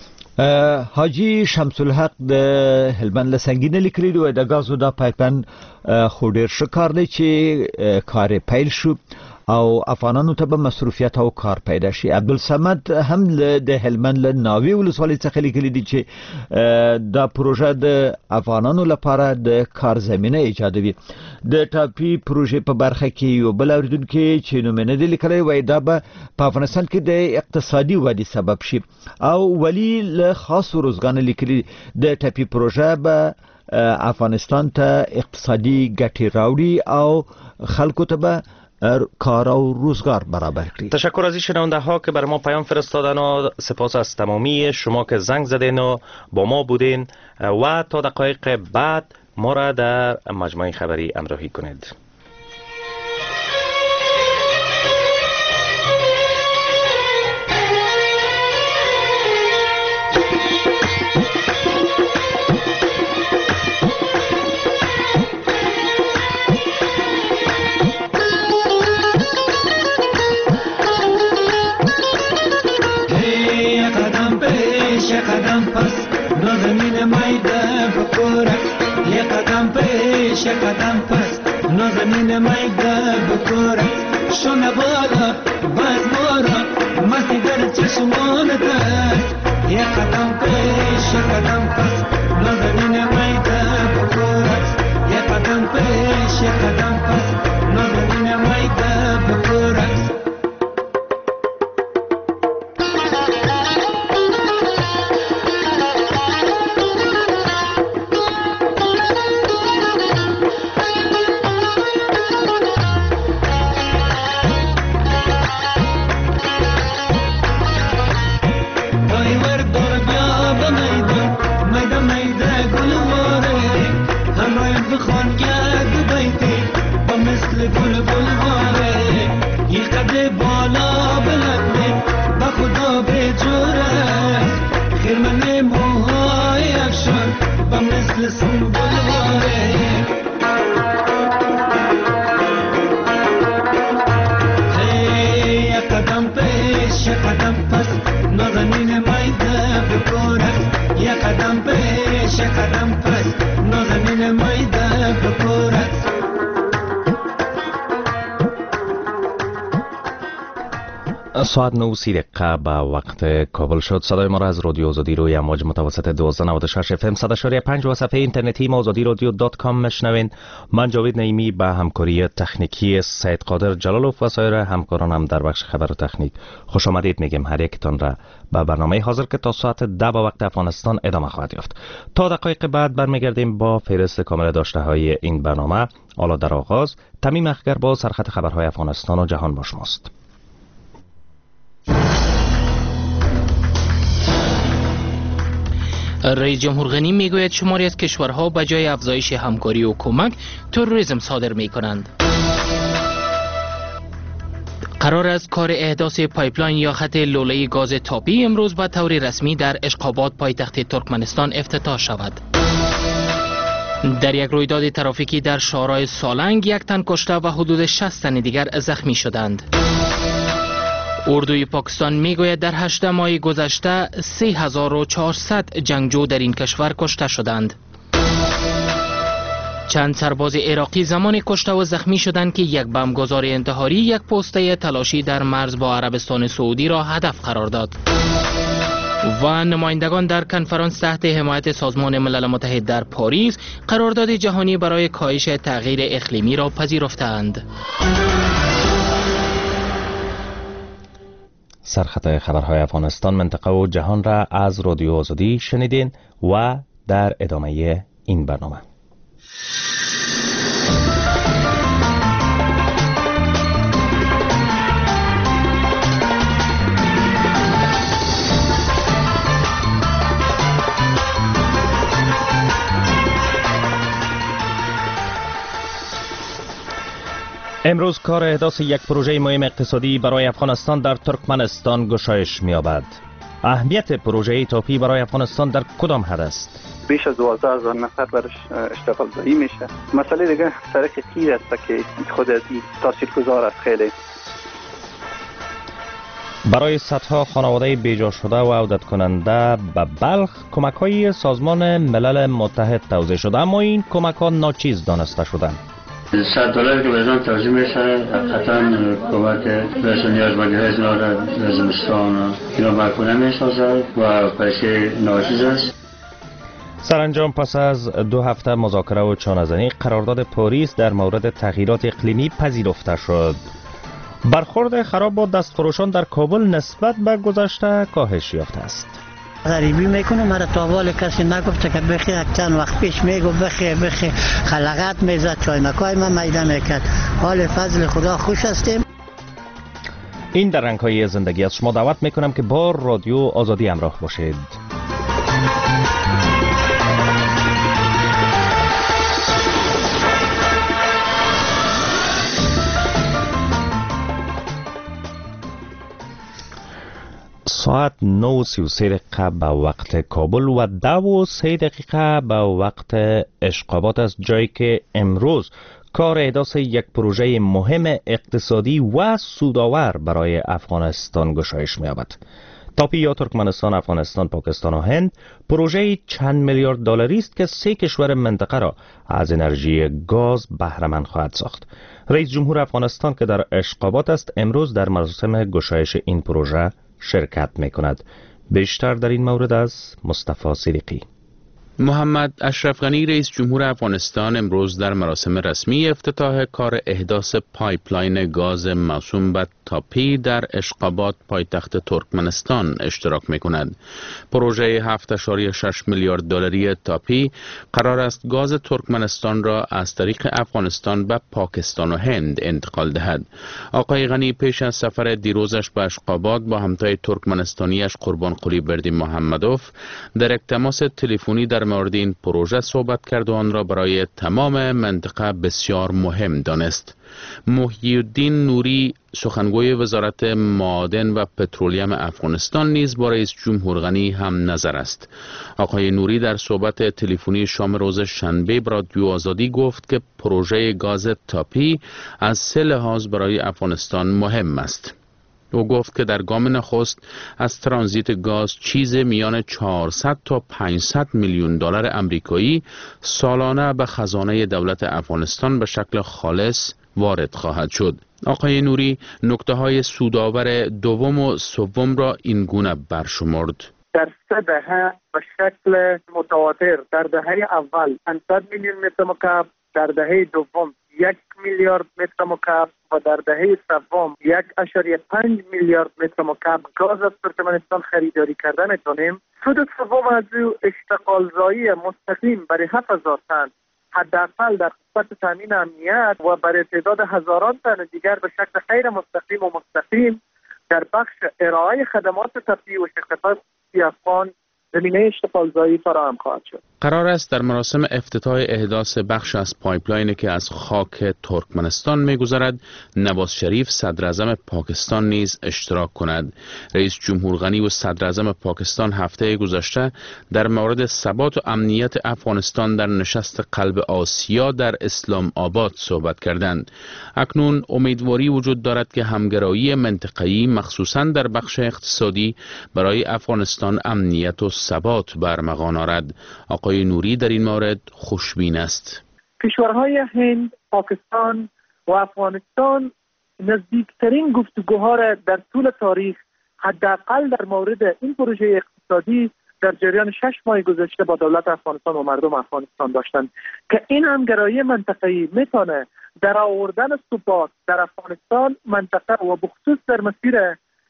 حاجی شمس الحق د هلمند لسنگینه لیکلی دی د غازو د پایپلاین خو ډیر ښه کار دی چې کار پیل شو او افغانانو ته به مصروفیت او کار پیدا شي. عبدالصمد هم د هلمند له ناوی ولسوالۍ څخه لیکلی دی چې دا پروژه د افغانانو لپاره د کار زمینه ایجادوي. د ټاپي پروژې په برخه کې یو بل اوریدونکي چې نومونه دی لیکلی وای دا به په افغانستان کې د اقتصادي ودې سبب شي او ولی له خاص روزګان لیکلی د ټاپي پروژه به افغانستان ته اقتصادي ګټې راوړي او خلکو ته به کار و روزگار برابر کنید. تشکر از این شنونده ها که بر ما پیام فرستادن و سپاس از تمامی شما که زنگ زدین و با ما بودین و تا دقایق بعد ما را در مجموعه خبری همراهی کنید. قدم پس نازنین میده بکره شونه بالا باز مارا مستی در چشمانت است. یک قدم پیش یک قدم پس نازنین میده بخور است. یک قدم پیش یک قدم پس نازنین میده بخور است. ساعت نه و سی دقیقه به وقت کابل شد. صدای ما را از رادیو آزادی روی امواج متوسط دوازده نود و شش اف ام صد و شش پنج و صفحه اینترنتی ما آزادی رادیو دات کام مشنوین. من جاوید نعیمی به همکاری تکنیکی سید قادر جلالوف و سایر همکارانم در بخش خبر و تکنیک خوش آمدید میگیم هر یکتان را به برنامه حاضر که تا ساعت ده به وقت افغانستان ادامه خواهد یافت. تا دقایق بعد برمیگردیم با فهرست کامل داشته های این برنامه. حالا در آغاز تمیم اخگر با سرخط خبرهای افغانستان و جهان با شماست. رئیس جمهور غنی میگوید شماری از کشورها به جای افزایش همکاری و کمک تروریسم صادر می کنند. قرار است کار احداث پایپلاین یا خط لوله‌ای گاز تاپی امروز به طور رسمی در اشقاباد پایتخت ترکمنستان افتتاح شود. در یک رویداد ترافیکی در شارع سالنگ یک تن کشته و حدود شصت تن دیگر زخمی شدند. اردوی پاکستان میگوید در هشت ماه گذشته سه هزار و چهارصد جنگجو در این کشور کشته شدند. چند سرباز عراقی زمان کشته و زخمی شدند که یک بمبگذار انتحاری یک پوسته تلاشی در مرز با عربستان سعودی را هدف قرار داد. و نمایندگان در کنفرانس تحت حمایت سازمان ملل متحد در پاریس قرارداد جهانی برای کاهش تغییر اقلیمی را پذیرفتند. سرخط خبرهای افغانستان، منطقه و جهان را از رادیو آزادی شنیدین و در ادامه این برنامه امروز کار احداث یک پروژه مهم اقتصادی برای افغانستان در ترکمنستان گشایش می‌یابد. اهمیت پروژه تاپی برای افغانستان در کدام حد است؟ بیش از دوازده هزار نفر برش اشتغال دهی میشه. مسئله دیگه سرک قیر است که خود از این تاثیرگذار است. خیلی برای صدها خانواده بیجا شده و عودت کننده به بلخ کمک‌های سازمان ملل متحد توزیع شده، اما این کمک‌ها ناچیز دانسته شدند. صد دلار که بهشان توضیح میشه حقیقتا کمک بهشان نیازمندی های اینا را در زمستان اینا برکنه میسازد و پیسه ناچیز است. سرانجام پس از دو هفته مذاکره و چانه‌زنی قرارداد پاریس در مورد تغییرات اقلیمی پذیرفته شد. برخورد خراب با دستفروشان در کابل نسبت به گذشته کاهش یافته است. غریبی میکنه، مرا تا حال کسی نگفته که بخی. یک چند وقت پیش میگو بخی بخی خلقت میزد، چایمکای ما میده میکرد. حال فضل خدا خوش هستیم. این در رنگ‌های زندگی از شما دعوت میکنم که با رادیو آزادی همراه باشید. ساعت نه و سی و سه دقیقه به وقت کابل و ده و سه دقیقه به وقت اشقابات است، جایی که امروز کار احداث یک پروژه مهم اقتصادی و سودآور برای افغانستان گشایش می‌یابد. تاپی یا ترکمنستان، افغانستان، پاکستان و هند پروژه چند میلیارد دلاری است که سه کشور منطقه را از انرژی گاز بهره مند خواهد ساخت. رئیس جمهور افغانستان که در اشقابات است امروز در مراسم گشایش این پروژه شرکت می کند. بیشتر در این مورد از مصطفی صدیقی. محمد اشرف غنی رئیس جمهور افغانستان امروز در مراسم رسمی افتتاح کار احداث پایپلاین گاز موسوم به تاپی در اشقاباد پایتخت ترکمنستان اشتراک می کند. پروژه هفت اشاری شش میلیارد دلاری تاپی قرار است گاز ترکمنستان را از طریق افغانستان به پاکستان و هند انتقال دهد. آقای غنی پیش از سفر دیروزش به اشقاباد با همتای ترکمنستانیش قربانقلی بردی محمدوف در یک تماس تلفنی در مورد این پروژه صحبت کرد و آن را برای تمام منطقه بسیار مهم دانست. محی الدین نوری سخنگوی وزارت معادن و پترولیم افغانستان نیز با رئیس جمهور غنی هم نظر است. آقای نوری در صحبت تلفنی شام روز شنبه به رادیو آزادی گفت که پروژه گاز تاپی از سه لحاظ برای افغانستان مهم است. او گفت که در گام نخست از ترانزیت گاز چیز میان چهارصد تا پانصد میلیون دلار آمریکایی سالانه به خزانه دولت افغانستان به شکل خالص وارد خواهد شد. آقای نوری نکته های سودآور دوم و سوم را این گونه برشمرد. در سه دهه به شکل متواتر در دهه اول پانصد میلیون متر مکعب، در دهه دوم یک میلیارد متر مکعب و در دهه سوم یک اشاریه پنج میلیارد متر مکعب گاز از ترکمنستان خریداری کرده میتونیم. سود سوم از او اشتغال زایی مستقیم برای هفت هزار تن حداقل در قسمت تامین امنیت و برای تعداد هزاران تن دیگر به شکل غیر مستقیم و مستقیم در بخش ارائه خدمات طبی و شرکت‌های افغان زمینه اشتغال زایی فراهم خواهد شد. قرار است در مراسم افتتاح احداث بخش از پایپلاینی که از خاک ترکمنستان می‌گذرد نواز شریف صدر اعظم پاکستان نیز اشتراک کند. رئیس جمهور غنی و صدر اعظم پاکستان هفته گذشته در مورد ثبات و امنیت افغانستان در نشست قلب آسیا در اسلام آباد صحبت کردند. اکنون امیدواری وجود دارد که همگرایی منطقه‌ای مخصوصاً در بخش اقتصادی برای افغانستان امنیت و ثبات برمغان آرد. آقای نوری در این مورد خوشبین است. کشورهای هند، پاکستان و افغانستان نزدیکترین گفتگوها را در طول تاریخ حداقل در مورد این پروژه اقتصادی در جریان شش ماه گذشته با دولت افغانستان و مردم افغانستان داشتند که این همگرایی منطقه‌ای میتونه در آوردن ثبات در افغانستان منطقه و بخصوص در مسیر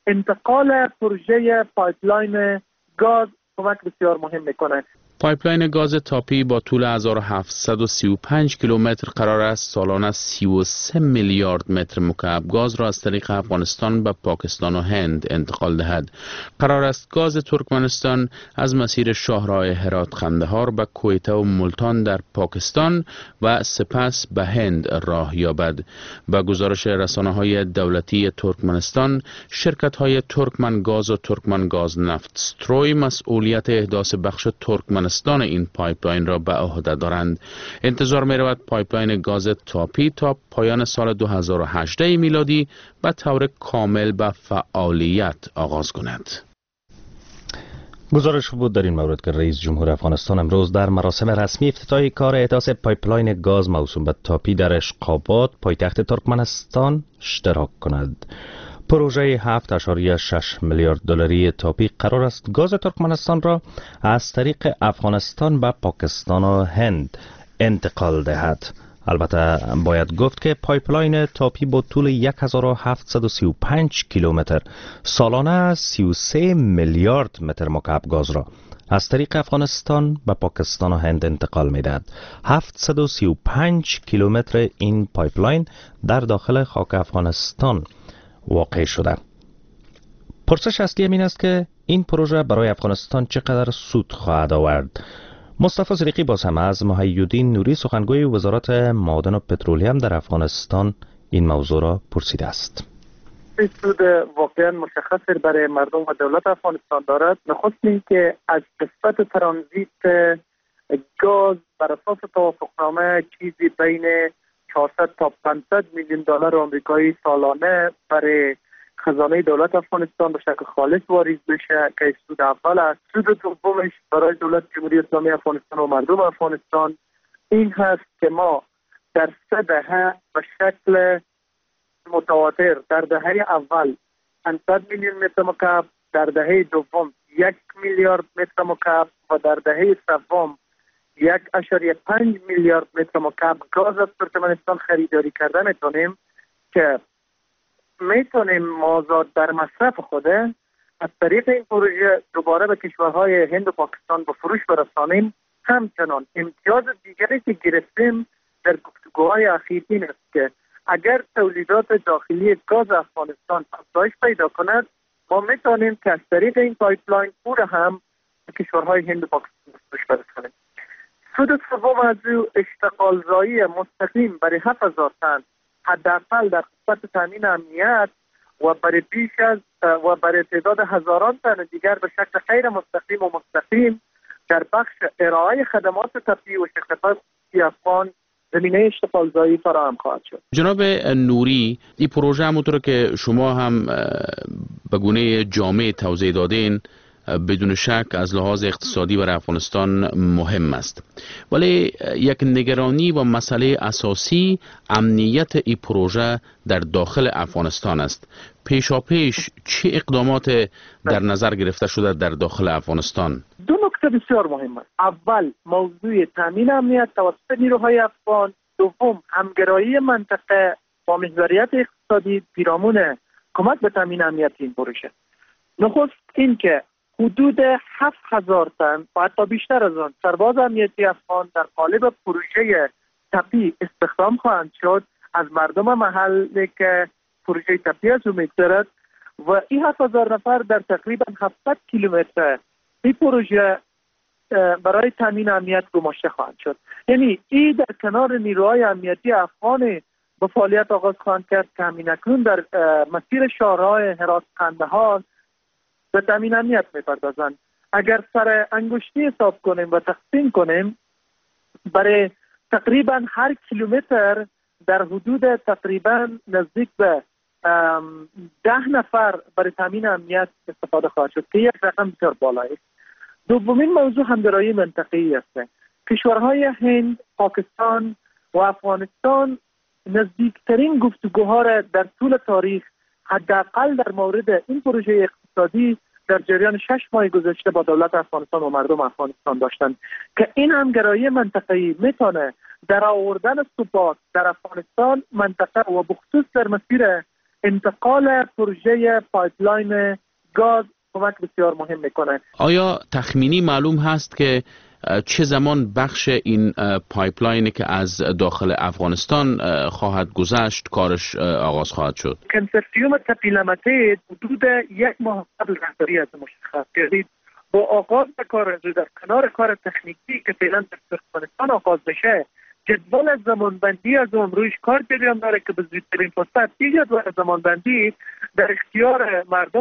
انتقال پروژه پایپلاین گاز کمک بسیار مهم میکنه. پایپلاین گاز تاپی با طول هزار و هفتصد و سی و پنج کیلومتر قرار است سالانه سی و سه میلیارد متر مکعب گاز را از طریق افغانستان به پاکستان و هند انتقال دهد. قرار است گاز ترکمنستان از مسیر شاهراه هرات قندهار به کویته و ملتان در پاکستان و سپس به هند راه یابد. با گزارش رسانه‌های دولتی ترکمنستان، شرکت‌های ترکمن گاز و ترکمن گاز نفت استروی مسئولیت احداث بخش ترکمنستان این پایپلاین را به عهده دارند. انتظار می رود پایپلاین گاز تاپی تا پایان سال دو هزار و هجده میلادی به طور کامل به فعالیت آغاز کند. گزارش بود در این مورد که رئیس جمهور افغانستان امروز در مراسم رسمی افتتاح کار احداث پایپلاین گاز موسوم به تاپی در اشقاباد پایتخت ترکمنستان اشتراک کند. پروژه هفت اشاریه شش میلیارد دلاری تاپی قرار است گاز ترکمنستان را از طریق افغانستان به پاکستان و هند انتقال دهد. البته باید گفت که پایپلاین تاپی با طول هزار و هفتصد و سی و پنج کیلومتر سالانه سی و سه میلیارد متر مکعب گاز را از طریق افغانستان به پاکستان و هند انتقال می دهد. هفتصد و سی و پنج کیلومتر این پایپلاین در داخل خاک افغانستان واقع شده. پرسش اصلی این است که این پروژه برای افغانستان چقدر سود خواهد آورد. مصطفی صدیقی باز هم از محی الدین نوری سخنگوی وزارت معادن و پترولیم در افغانستان این موضوع را پرسیده است. این سود واقعا مشخص برای مردم و دولت افغانستان دارد. نخست این که از قسمت ترانزیت گاز بر اساس توافقنامه چیزی بین چهارصد تا پانصد میلیون دلار آمریکایی سالانه برای خزانه دولت افغانستان به شکل خالص واریز بشه که سود اول است. سود دومش برای دولت جمهوری اسلامی افغانستان و مردم افغانستان این هست که ما در سه دهه به شکل متواتر در دهه اول پانصد میلیون متر مکعب، در دهه دوم یک میلیارد متر مکعب و در دهه سوم یک اشاریه پنج میلیارد متر مکعب گاز از ترکمنستان خریداری کرده میتونیم که میتونیم مازاد در مصرف خوده از طریق این پروژه دوباره به کشورهای هند و پاکستان به فروش برسانیم. همچنان امتیاز دیگری که گرفتیم در گفتگوهای اخیر این است که اگر تولیدات داخلی گاز افغانستان افزایش پیدا کند ما میتونیم که از طریق این پایپلاین او را هم به کشورهای هند و پاکستان به فروش برسانیم. سود سوم از او اشتغال زایی مستقیم برای هفت هزار تن حداقل در خدمت تامین امنیت و برای بیش از و برای تعداد هزاران تن دیگر به شکل غیر مستقیم و مستقیم در بخش ارائه خدمات طبی و شرکت‌های افغان زمینه اشتغال زایی فراهم خواهد شد. جناب نوری، این پروژه همونطور که شما هم به گونه جامع توضیح دادین بدون شک از لحاظ اقتصادی برای افغانستان مهم است، ولی یک نگرانی و مسئله اساسی امنیت این پروژه در داخل افغانستان است. پیشاپیش چه اقدامات در نظر گرفته شده در داخل افغانستان؟ دو نکته بسیار مهم است. اول موضوع تامین امنیت توسط نیروهای افغان، دوم همگرایی منطقه با محوریت اقتصادی پیرامون کمک به تامین امنیت این پروژه. نخست این که حدود هفت هزار تن و حتی بیشتر از آن سرباز امنیتی افغان در قالب پروژه تپی استخدام خواهند شد از مردم محلی که پروژه تپی از او میگذرد و این هفت هزار نفر در تقریبا هفتصد کیلومتر این پروژه برای تامین امنیت گماشته خواهند شد. یعنی این در کنار نیروهای امنیتی افغان به فعالیت آغاز خواهند کرد که همین اکنون در مسیر شهرهای هرات قندهار به تامین امنیت میپردازند. اگر سر انگشتی حساب کنیم و تقسیم کنیم برای تقریبا هر کیلومتر در حدود تقریبا نزدیک به ده نفر برای تامین امنیت استفاده خواهد شد که یک رقم بسیار بالایی است. دومین موضوع همگرایی منطقه‌ای است. کشورهای هند، پاکستان و افغانستان نزدیکترین گفتگوها را در طول تاریخ حداقل در مورد این پروژه اقتصادی در جریان شش ماه گذشته با دولت افغانستان و مردم افغانستان داشتند که این همگرایی منطقه‌ای میتونه در آوردن ثبات در افغانستان منطقه و بخصوص در مسیر انتقال پروژه پایپلاین گاز کمک بسیار مهم میکنه. آیا تخمینی معلوم هست که چه زمان بخش این پایپلاینی که از داخل افغانستان خواهد گذشت کارش آغاز خواهد شد؟ کنسرسیوم تپیلمته حدود یک ماه قبل رهبری از مشخص کردید با آغاز کار در کنار کار تکنیکی که فعلا در ترکمنستان آغاز بشه جدول زمانبندی از اون رویش کار جریان داره که به زودترین فرصت این جدول زمانبندی در اختیار مردم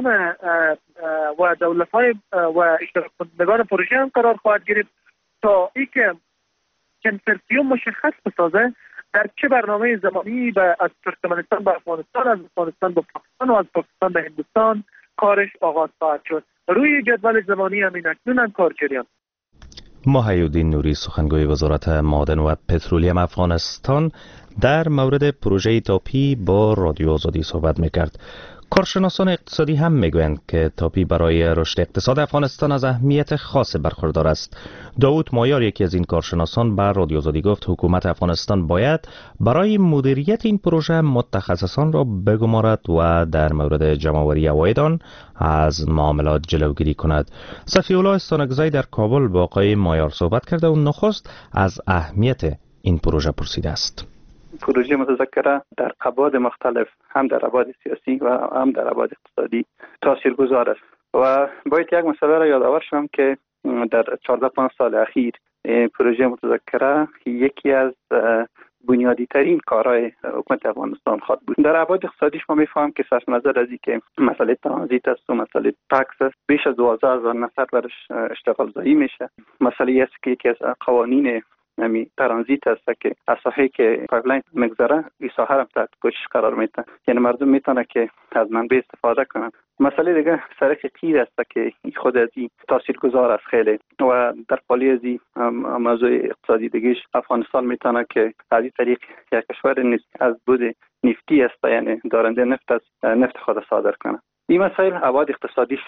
و دولت‌های و اشتراک کنندگان پروژه هم قرار خواهد گرفت تا اینکه کنسرسیوم مشخص بسازه در چه برنامه زمانی به از ترکمنستان به افغانستان، از افغانستان به پاکستان و از پاکستان به هندوستان کارش آغاز خواهد شد. روی جدول زمانی همین اکنون هم کار جریان. محی‌الدین نوری، سخنگوی وزارت معادن و پترولیم افغانستان، در مورد پروژه تاپی با رادیو آزادی صحبت می‌کرد. کارشناسان اقتصادی هم میگویند که تاپی برای رشد اقتصاد افغانستان از اهمیت خاص برخوردار است. داوود مایار، یکی از این کارشناسان، بر رادیو آزادی گفت حکومت افغانستان باید برای مدیریت این پروژه متخصصان را بگمارد و در مورد جمع‌آوری عواید آن از معاملات جلوگیری کند. صفی‌الله استانکزی در کابل با آقای مایار صحبت کرده و نخست از اهمیت این پروژه پرسیده است. پروژه متذکره در ابعاد مختلف، هم در ابعاد سیاسی و هم در ابعاد اقتصادی تاثیرگذار است و باید یک مسئله را یادآور شوم که در چهارده پنج سال اخیر پروژه متذکره یکی از بنیادی ترین کارهای حکومت افغانستان خواهد بود. در ابعاد اقتصادیش ما میفهمیم که صرف نظر از اینکه مسئله ترانزیت است و مسئله تکس است، بیش از دوازده هزار نفر برش اشتغال زایی میشه. مسئله است که یکی از قوانین نمی ترانزیت است که از ساحه که پایپلاین میگذره این ساحه را تحت پوشش قرار میده، یعنی مردم میتونه که از منبع استفاده کنن. مسئله دیگه سرک قیر است که خود از این تاثیرگذار است خیلی و در قالی از این موضوع اقتصادی دیگهش افغانستان میتونه که از این طریق یک کشور نیست از بود نفتی است، یعنی دارنده نفت از نفت خود صادر کنه. این مسائل ابعاد اقتصادی شد.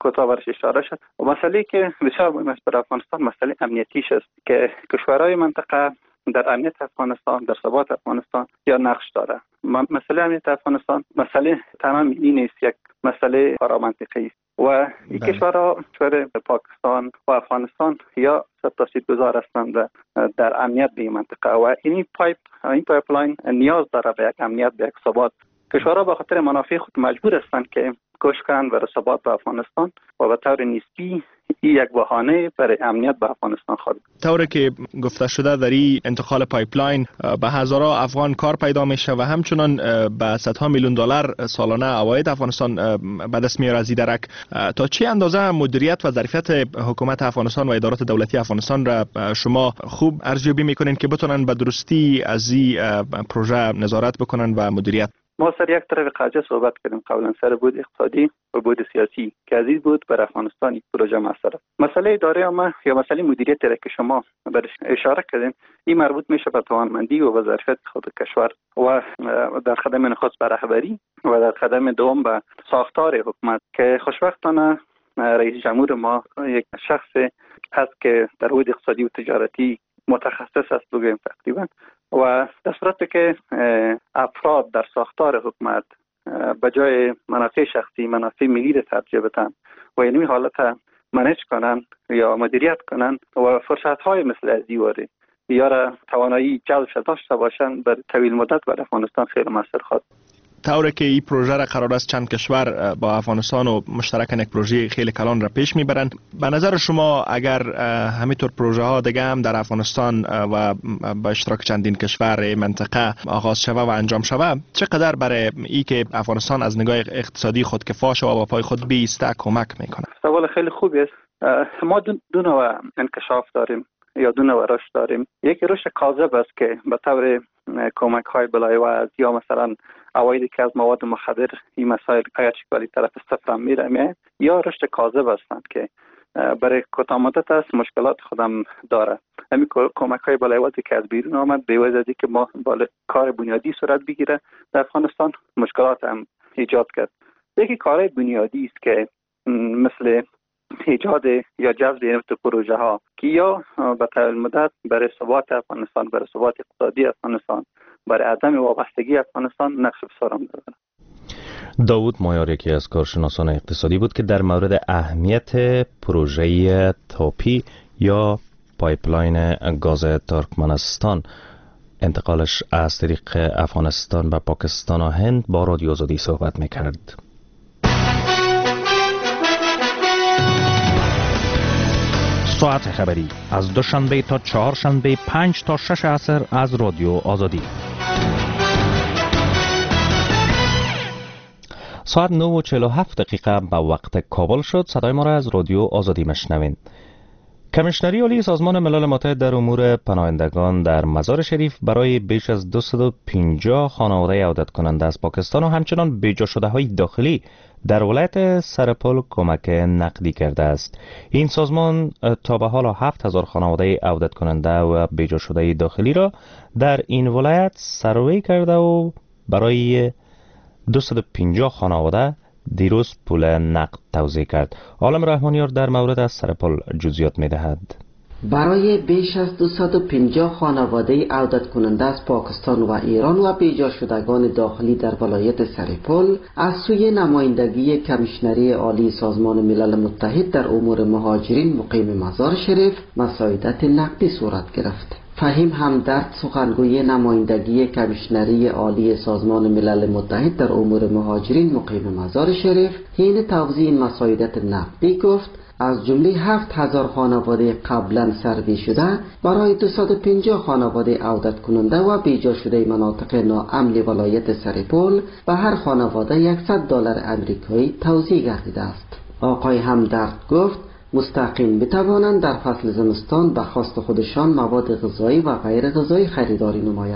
کوتاه برش اشاره شد. و مسئله که بسیار مهم است برای افغانستان مسئله امنیتیش است که کشورهای منطقه در امنیت افغانستان، در ثبات افغانستان یا نقش داره. مسئله امنیت افغانستان مسئله تمام ملی نیست، یک مسئله پارامنطقی است و این کشورها کشور پاکستان و افغانستان یا تاثیرگذار هستند در امنیت به این منطقه و این پایپ این پایپلاین نیاز داره به یک امنیت، به یک ثبات. کشورها به خاطر منافع خود مجبور هستند که کوشش کنند برای ثبات به افغانستان و به طور نسبی این یک بهانه برای امنیت به افغانستان خواهد. طوری که گفته شده در این انتقال پایپلاین به هزارها افغان کار پیدا میشه و همچنان به صدها میلیون دلار سالانه عواید افغانستان به دست میاره از این درک. تا چه اندازه مدیریت و ظرفیت حکومت افغانستان و ادارات دولتی افغانستان را شما خوب ارزیابی میکنین که بتونن به درستی از این پروژه نظارت بکنن و مدیریت؟ ما سر یک طرف قضیه صحبت کردیم قبلا، سر بود اقتصادی و بود سیاسی که عزیز بود بر افغانستان پروژه مسئله مسئله اداره ما یا مسئله مدیریت را که شما برش اشاره کردین، این مربوط میشه به توانمندی و به ظرفیت خود کشور و در قدم نخست به رهبری و در قدم دوم به ساختار حکومت که خوشبختانه رئیس جمهور ما یک شخص هست که در حوزه اقتصادی و تجارتی متخصص است بگویم تقریبا و در صورتی که افراد در ساختار حکومت به جای منافع شخصی منافع ملی را ترجیح بدن و این حالت منیج کنن یا مدیریت کنن و فرصت های مثل از دیواره یا را توانایی جذب داشته باشن بر طویل مدت بر افغانستان خیلی موثر خواهد. طوری که این پروژه را قرار است چند کشور با افغانستان و مشترکاً یک پروژه خیلی کلان را پیش میبرند، به نظر شما اگر همینطور پروژه ها دیگه هم در افغانستان و با اشتراک چندین کشور منطقه آغاز شوه و انجام شوه، چقدر برای ای که افغانستان از نگاه اقتصادی خودکفا شوه و پای خود بیسته کمک میکنه؟ سوال خیلی خوبی است. ما دو, دو نوع انکشاف داریم یا دو نوع رشد داریم. یکی رشد کاذب است که به طور کمک های بلایوز یا مثلا عوایدی که از مواد مخدر این مسائل اگر چکالی طرف صفر میره، یا رشد کاذب هستند که برای کوتاه مدت است مشکلات خودم داره. همین کمک های بلایوزی که از بیرون آمد به وجه از اینکه ما بالا کار بنیادی صورت بگیره در افغانستان مشکلات هم ایجاد کرد. یکی کارهای بنیادی است که مثل ایجاد یا جذب این پروژه ها که یا به طول مدت برای ثبات افغانستان، برای ثبات اقتصادی افغانستان، برای عدم وابستگی افغانستان نقش بسیار مهم دارد. داوود مایار یکی از کارشناسان اقتصادی بود که در مورد اهمیت پروژه تاپی یا پایپلاین گاز ترکمنستان انتقالش از طریق افغانستان به پاکستان و هند با رادیو آزادی صحبت میکرد. ساعت خبری از دوشنبه تا چهارشنبه پنج تا شش عصر از رادیو آزادی. ساعت نه و چهل و هفت دقیقه به وقت کابل شد. صدای ما را از رادیو آزادی مشنوین. کمیشنری عالی سازمان ملل متحد در امور پناهندگان در مزار شریف برای بیش از دویست و پنجاه خانواده عودت کننده از پاکستان و همچنان بیجا شده های داخلی در ولایت سرپل کمک نقدی کرده است. این سازمان تا به حال هفت هزار خانواده عودت کننده و بیجا شده داخلی را در این ولایت سروی کرده و برای دویست و پنجاه خانواده دیروز پول نقد توزیع کرد. عالم رحمانیار در مورد از سرپل جزئیات می‌دهد. برای بیش از دویست و پنجاه خانواده عودت کننده از پاکستان و ایران و بیجا شدگان داخلی در ولایت سرپل از سوی نمایندگی کمیشنری عالی سازمان ملل متحد در امور مهاجرین مقیم مزار شریف مساعدت نقدی صورت گرفت. فهیم همدرد سخنگوی نمایندگی کمیشنری عالی سازمان ملل متحد در امور مهاجرین مقیم مزار شریف حین توزیع این مساعدت نقدی گفت از جمله هفت هزار خانواده قبلا سروی شده برای دویست و پنجاه خانواده عودت کننده و بیجا شده مناطق ناامن ولایت سرپل به هر خانواده صد دلار امریکایی توزیع گردیده است. آقای همدرد گفت مستقیم بتوانند در فصل زمستان به خواست خودشان مواد غذایی و غیر غذایی خریداری نمایند.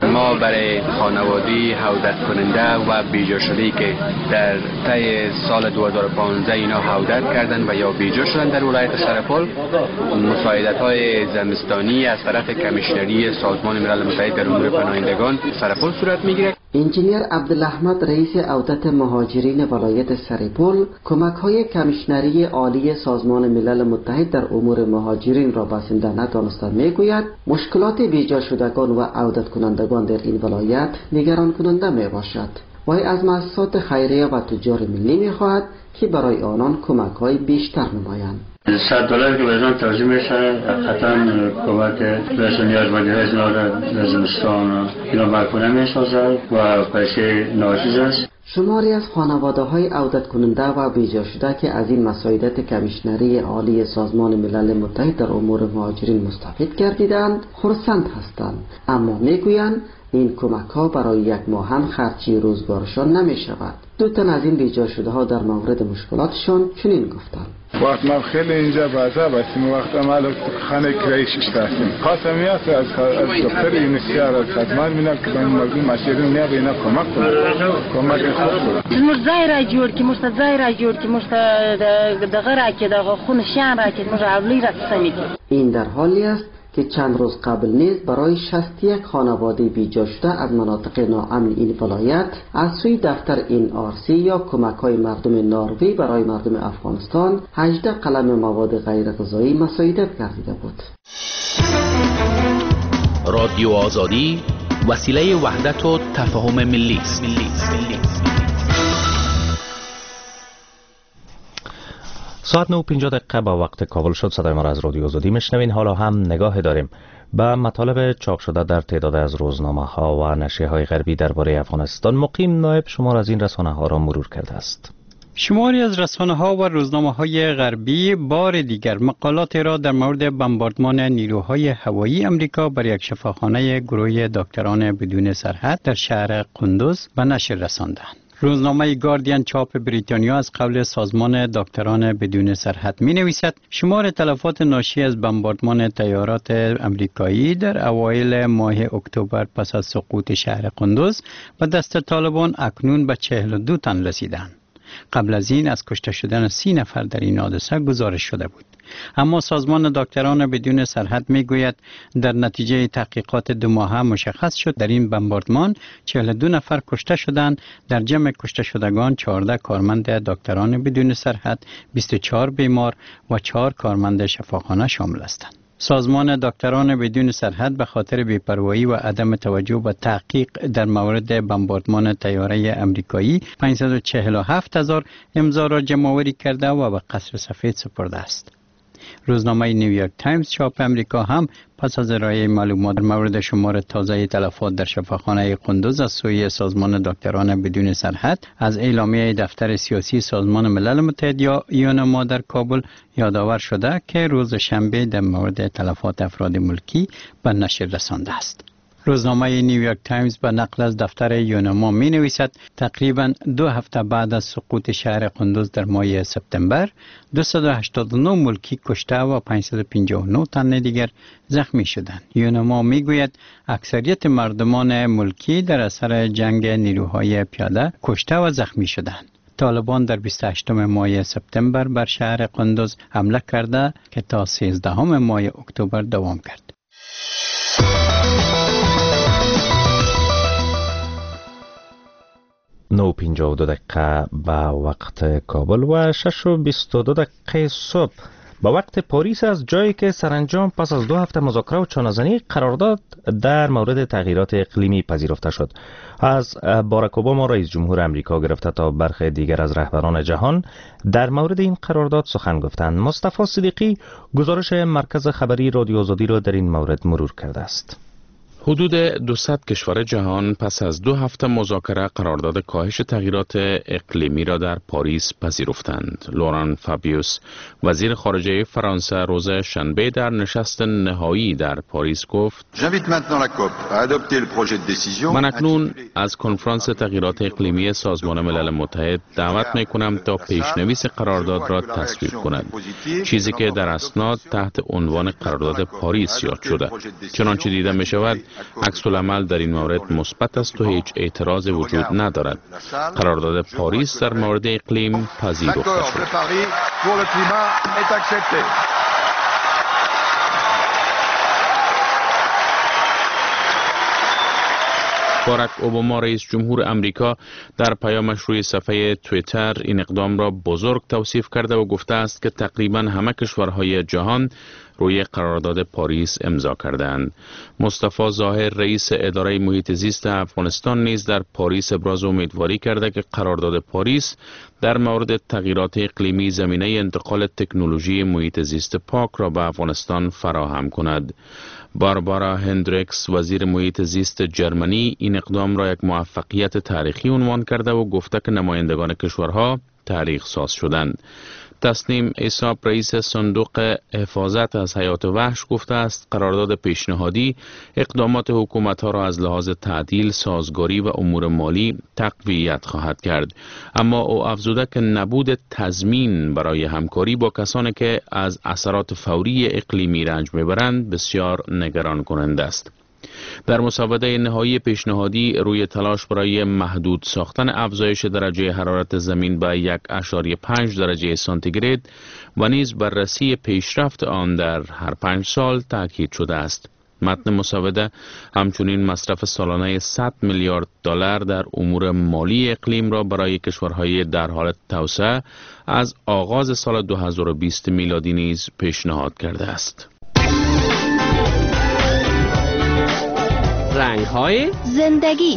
ما برای خانوادی هودت کننده و بیجا شده که در طی سال دو هزار و پانزده اینا هودت کردن و یا بیجا شدن در ولایت سرپل، مساعدت های زمستانی از طرف کمیشنری سازمان ملل متحد در امور پناهندگان سرپل صورت میگیره. انجینیر عبدالاحمد رئیس عودت مهاجرین ولایت سرپل کمک های کمیشنری عالی سازمان ملل متحد در امور مهاجرین را بسنده ندانسته میگوید مشکلات بیجا شدگان و عودت کنندگان در این ولایت نگران کننده می باشد. وی از مؤسسات خیریه و تجار ملی می خواهد که برای آنان کمک های بیشتر نمایند. صد دلار که بهشان توضیح میشه قطعا کمک بهشان نیازمندی های زنار زمستان اینا برکنه میسازد و پیسه ناچیز است. شماری از خانواده های عودت کننده و بیجا شده که از این مساعدت کمیشنری عالی سازمان ملل متحد در امور مهاجرین مستفید گردیدند خرسند هستند، اما میگویند این کمک ها برای یک ماه هم خرچی روزگارشان نمی شود. دو تن از این بیجا شده ها در مورد مشکلاتشان چنین گفتند: وقت ما خیلی اینجا بازه بستیم وقت ما خانه کرایشش هستیم. خواستم یاد از دکتر یونیسیار از سازمان می‌نم که من مردم مسیرون نیا به اینا کمک کنم. کمک خوب. مش زایره جور که مش زایره جور که مش دغه راکه دغه خون شان راکه مش عبلی رسمی. این در حالی است که چند روز قبل نیز برای شصت و یک خانواده بیجا شده از مناطق ناامن این ولایت از سوی دفتر این آر سی یا کمک های مردم نروژ برای مردم افغانستان هجده قلم مواد غیر غذایی مساعدت گردیده بود. رادیو آزادی وسیله وحدت و تفاهم ملی است. ساعت نه و پنجاه دقیقه با وقت کابل شد. صدای ما را از رادیو آزادی میشنوین. حالا هم نگاه داریم به مطالب چاپ شده در تعداد از روزنامه ها و نشریه های غربی درباره افغانستان. مقیم نایب شمار از این رسانه ها را مرور کرده است. شماری از رسانه ها و روزنامه های غربی بار دیگر مقالات را در مورد بمباردمان نیروهای هوایی امریکا بر یک شفاخانه گروه دکتران بدون سرحد در شهر قندوز به نشر رساندند. روزنامه گاردین چاپ بریتانیا از قول سازمان دکتران بدون سرحد می نویسد شمار تلفات ناشی از بمباردمان طیارات امریکایی در اوایل ماه اکتبر پس از سقوط شهر قندوز به دست طالبان اکنون به چهل و دو تن رسیدند. قبل از این از کشته شدن سی نفر در این حادثه گزارش شده بود. اما سازمان دکتران بدون سرحد می گوید در نتیجه تحقیقات دو ماهه مشخص شد در این بمباردمان چهل و دو نفر کشته شدند. در جمع کشته شدگان چهارده کارمند دکتران بدون سرحد، بیست و چهار بیمار و چهار کارمند شفاخانه شامل هستند. سازمان دکتران بدون سرحد به خاطر بی‌پروایی و عدم توجه به تحقیق در مورد بمباردمان طیاره امریکایی پانصد و چهل و هفت هزار امضا را جمع‌آوری کرده و به قصر سفید سپرده است. روزنامه نیویورک تایمز چاپ امریکا هم پس از ارائه معلومات در مورد شمار تازه تلفات در شفاخانه قندوز از سوی سازمان دکتران بدون سرحد از اعلامیه دفتر سیاسی سازمان ملل متحد یا یونما در کابل یادآور شده که روز شنبه در مورد تلفات افراد ملکی به نشر رسانده است. روزنامه نیویورک تایمز به نقل از دفتر یونما می نویسد تقریبا دو هفته بعد از سقوط شهر قندوز در ماه سپتامبر دویست و هشتاد و نه ملکی کشته و پانصد و پنجاه و نه تن دیگر زخمی شدند. یونما می گوید اکثریت مردمان ملکی در اثر جنگ نیروهای پیاده کشته و زخمی شدند. طالبان در بیست و هشتم ماه سپتامبر بر شهر قندوز حمله کرده که تا سیزدهم ماه اکتبر دوام کرد. نه و پنجاه و دو دقیقه با وقت کابل و شش و بیست و دو دقیقه صبح با وقت پاریس از جایی که سرانجام پس از دو هفته مذاکره و چانه‌زنی قرارداد در مورد تغییرات اقلیمی پذیرفته شد. از باراک اوباما رئیس جمهور امریکا گرفته تا برخی دیگر از رهبران جهان در مورد این قرارداد سخن گفتند. مصطفی صدیقی گزارش مرکز خبری رادیو آزادی را در این مورد مرور کرده است. حدود دویست کشور جهان پس از دو هفته مذاکره قرارداد کاهش تغییرات اقلیمی را در پاریس پذیرفتند. لوران فابیوس وزیر خارجه فرانسه روز شنبه در نشست نهایی در پاریس گفت من اکنون از کنفرانس تغییرات اقلیمی سازمان ملل متحد دعوت می کنم تا پیشنویس قرارداد را تصویب کند، چیزی که در اسناد تحت عنوان قرارداد پاریس یاد شده. چنانچه دیده می شود عکس العمل در این مورد مثبت است و هیچ اعتراض وجود ندارد. قرارداد پاریس در مورد اقلیم پذیرفته شد. باراک اوباما رئیس جمهور امریکا در پیامش روی صفحه توییتر این اقدام را بزرگ توصیف کرده و گفته است که تقریبا همه کشورهای جهان روی قرارداد پاریس امضا کردند. مصطفی ظاهر رئیس اداره محیط زیست افغانستان نیز در پاریس ابراز امیدواری کرده که قرارداد پاریس در مورد تغییرات اقلیمی زمینه انتقال تکنولوژی محیط زیست پاک را به افغانستان فراهم کند. باربارا هندریکس وزیر محیط زیست جرمنی این اقدام را یک موفقیت تاریخی عنوان کرده و گفته که نمایندگان کشورها تاریخ ساز شدند. تسنیم ایساب رئیس صندوق حفاظت از حیات وحش گفته است قرارداد پیشنهادی اقدامات حکومت‌ها را از لحاظ تعدیل، سازگاری و امور مالی تقویت خواهد کرد. اما او افزوده که نبود تضمین برای همکاری با کسانی که از اثرات فوری اقلیمی رنج میبرند بسیار نگران کننده است. در مسوده نهایی پیشنهادی روی تلاش برای محدود ساختن افزایش درجه حرارت زمین به یک ممیز پنج درجه سانتیگراد و نیز بررسی پیشرفت آن در هر پنج سال تاکید شده است. متن مسوده همچنین مصرف سالانه صد میلیارد دلار در امور مالی اقلیم را برای کشورهای در حال توسعه از آغاز سال دو هزار و بیست میلادی نیز پیشنهاد کرده است. رنگ‌های زندگی.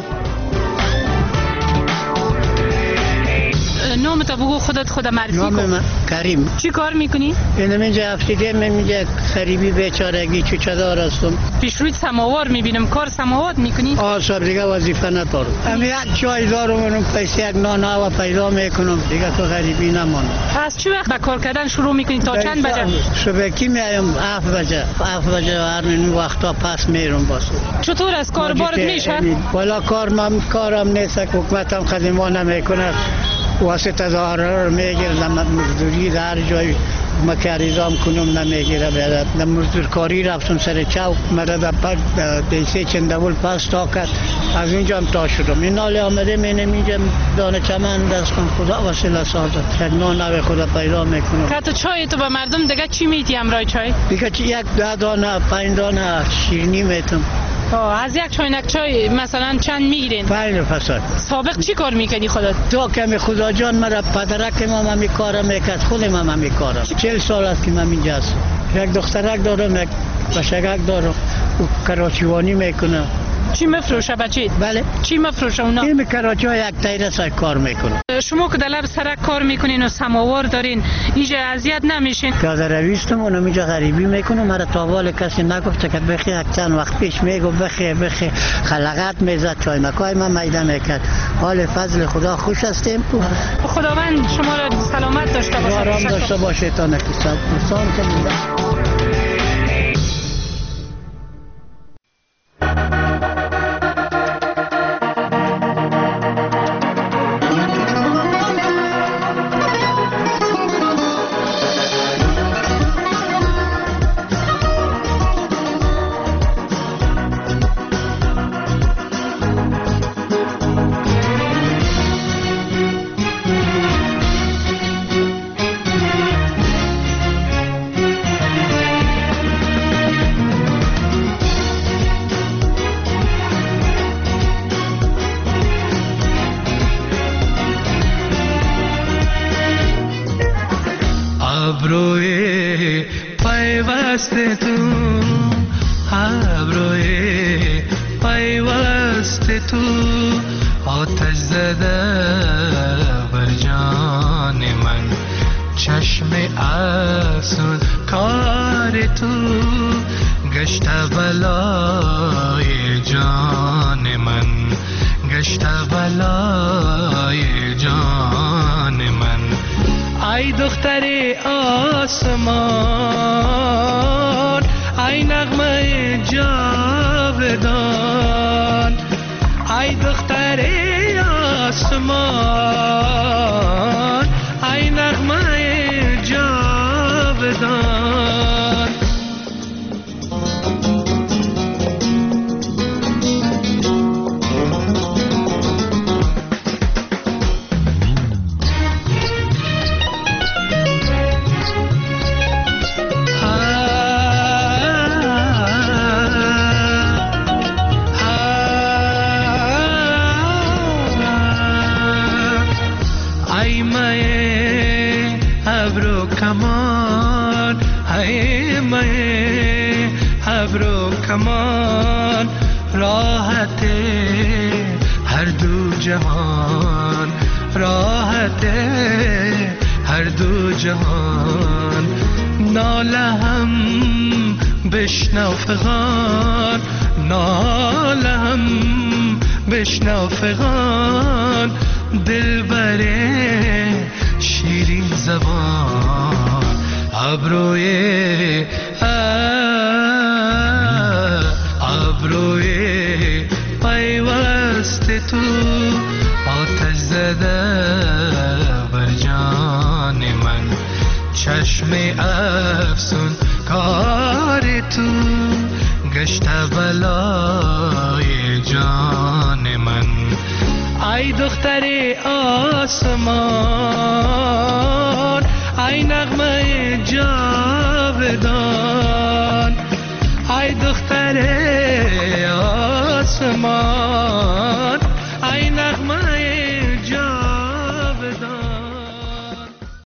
نام تو بگو، خودت خود معرفی کن. نام من کریم. چی کار میکنی؟ اینم اینجا هفتیده من اینجا خریبی بیچارگی چوچه دار هستم. پیش روی سماوار میبینم، کار سماوار میکنی؟ آه صاحب دیگه وظیفه ندارم. هم یک چای دارم و پیسه یک نان هوا پیدا میکنم دیگه تو غریبی نمانم. پس چی وقت به کار کردن شروع میکنی تا چند بجه؟ صبحکی میایم هفت بجه. هفت بجه هر این وقتا پس میرم باز. چطور از کار بارت میشه؟ والا کار من کارم نیست، حکومتم خدمات نمیکنه. واسه تظاهرات میگیرم، مزدوری در جای مکاریزام کنم نمیگیره. بیاد مزدور کاری رفتم سر چوک مدد پر دیسه چندول پس تا کرد، از اینجا هم تا شدم. این حالی آمده می نمیجم دانه چمن دست کن، خدا وسیله سازد. یک نان نوی خدا پیدا میکنم. که تو چای تو به مردم دیگه چی میتی همراه چای؟ دیگه یک ده دانه پنج دانه شیرینی میتم. از یک چاینک چای مثلا چند میگیرین؟ پنج فصد. سابق چی کار میکنی خودت؟ تو کمی خدا جان مرا پدرک ما هم میکارم میکرد، خود ما هم میکارم. چهل سال است که من اینجا هستم. یک دخترک دارم، یک بچگک دارم، کراچیوانی میکنه. چی مفروشه بچه؟ بله. چی مفروشه اونا؟ این کراچی ها یک تایره سر کار میکنه. شما که در لب سرک کار میکنین و سماوار دارین، اینجا اذیت نمیشین؟ که از رویستم اونم اینجا غریبی میکنم. مرا تاوال کسی نگفته که بخی یک چند وقت پیش میگو بخی بخی خلقت میزد چای مکای من میده میکرد. حال فضل خدا خوش هستیم. خداوند شما را سلامت داشته باشه. آرام داشته باشه تا نکسد انسان که ابرو کمان های مه ابرو کمان راحت هر دو جهان راحت هر دو جهان ناله هم بشنو فغان ناله هم بشنو فغان دل بره شیرین زبان ابروی ابروی پیوست تو آتش زده بر جان من چشم افسون کار تو گشت بلای جان من ای دختر آسمان ای نغمه جاودان ای دختر آسمان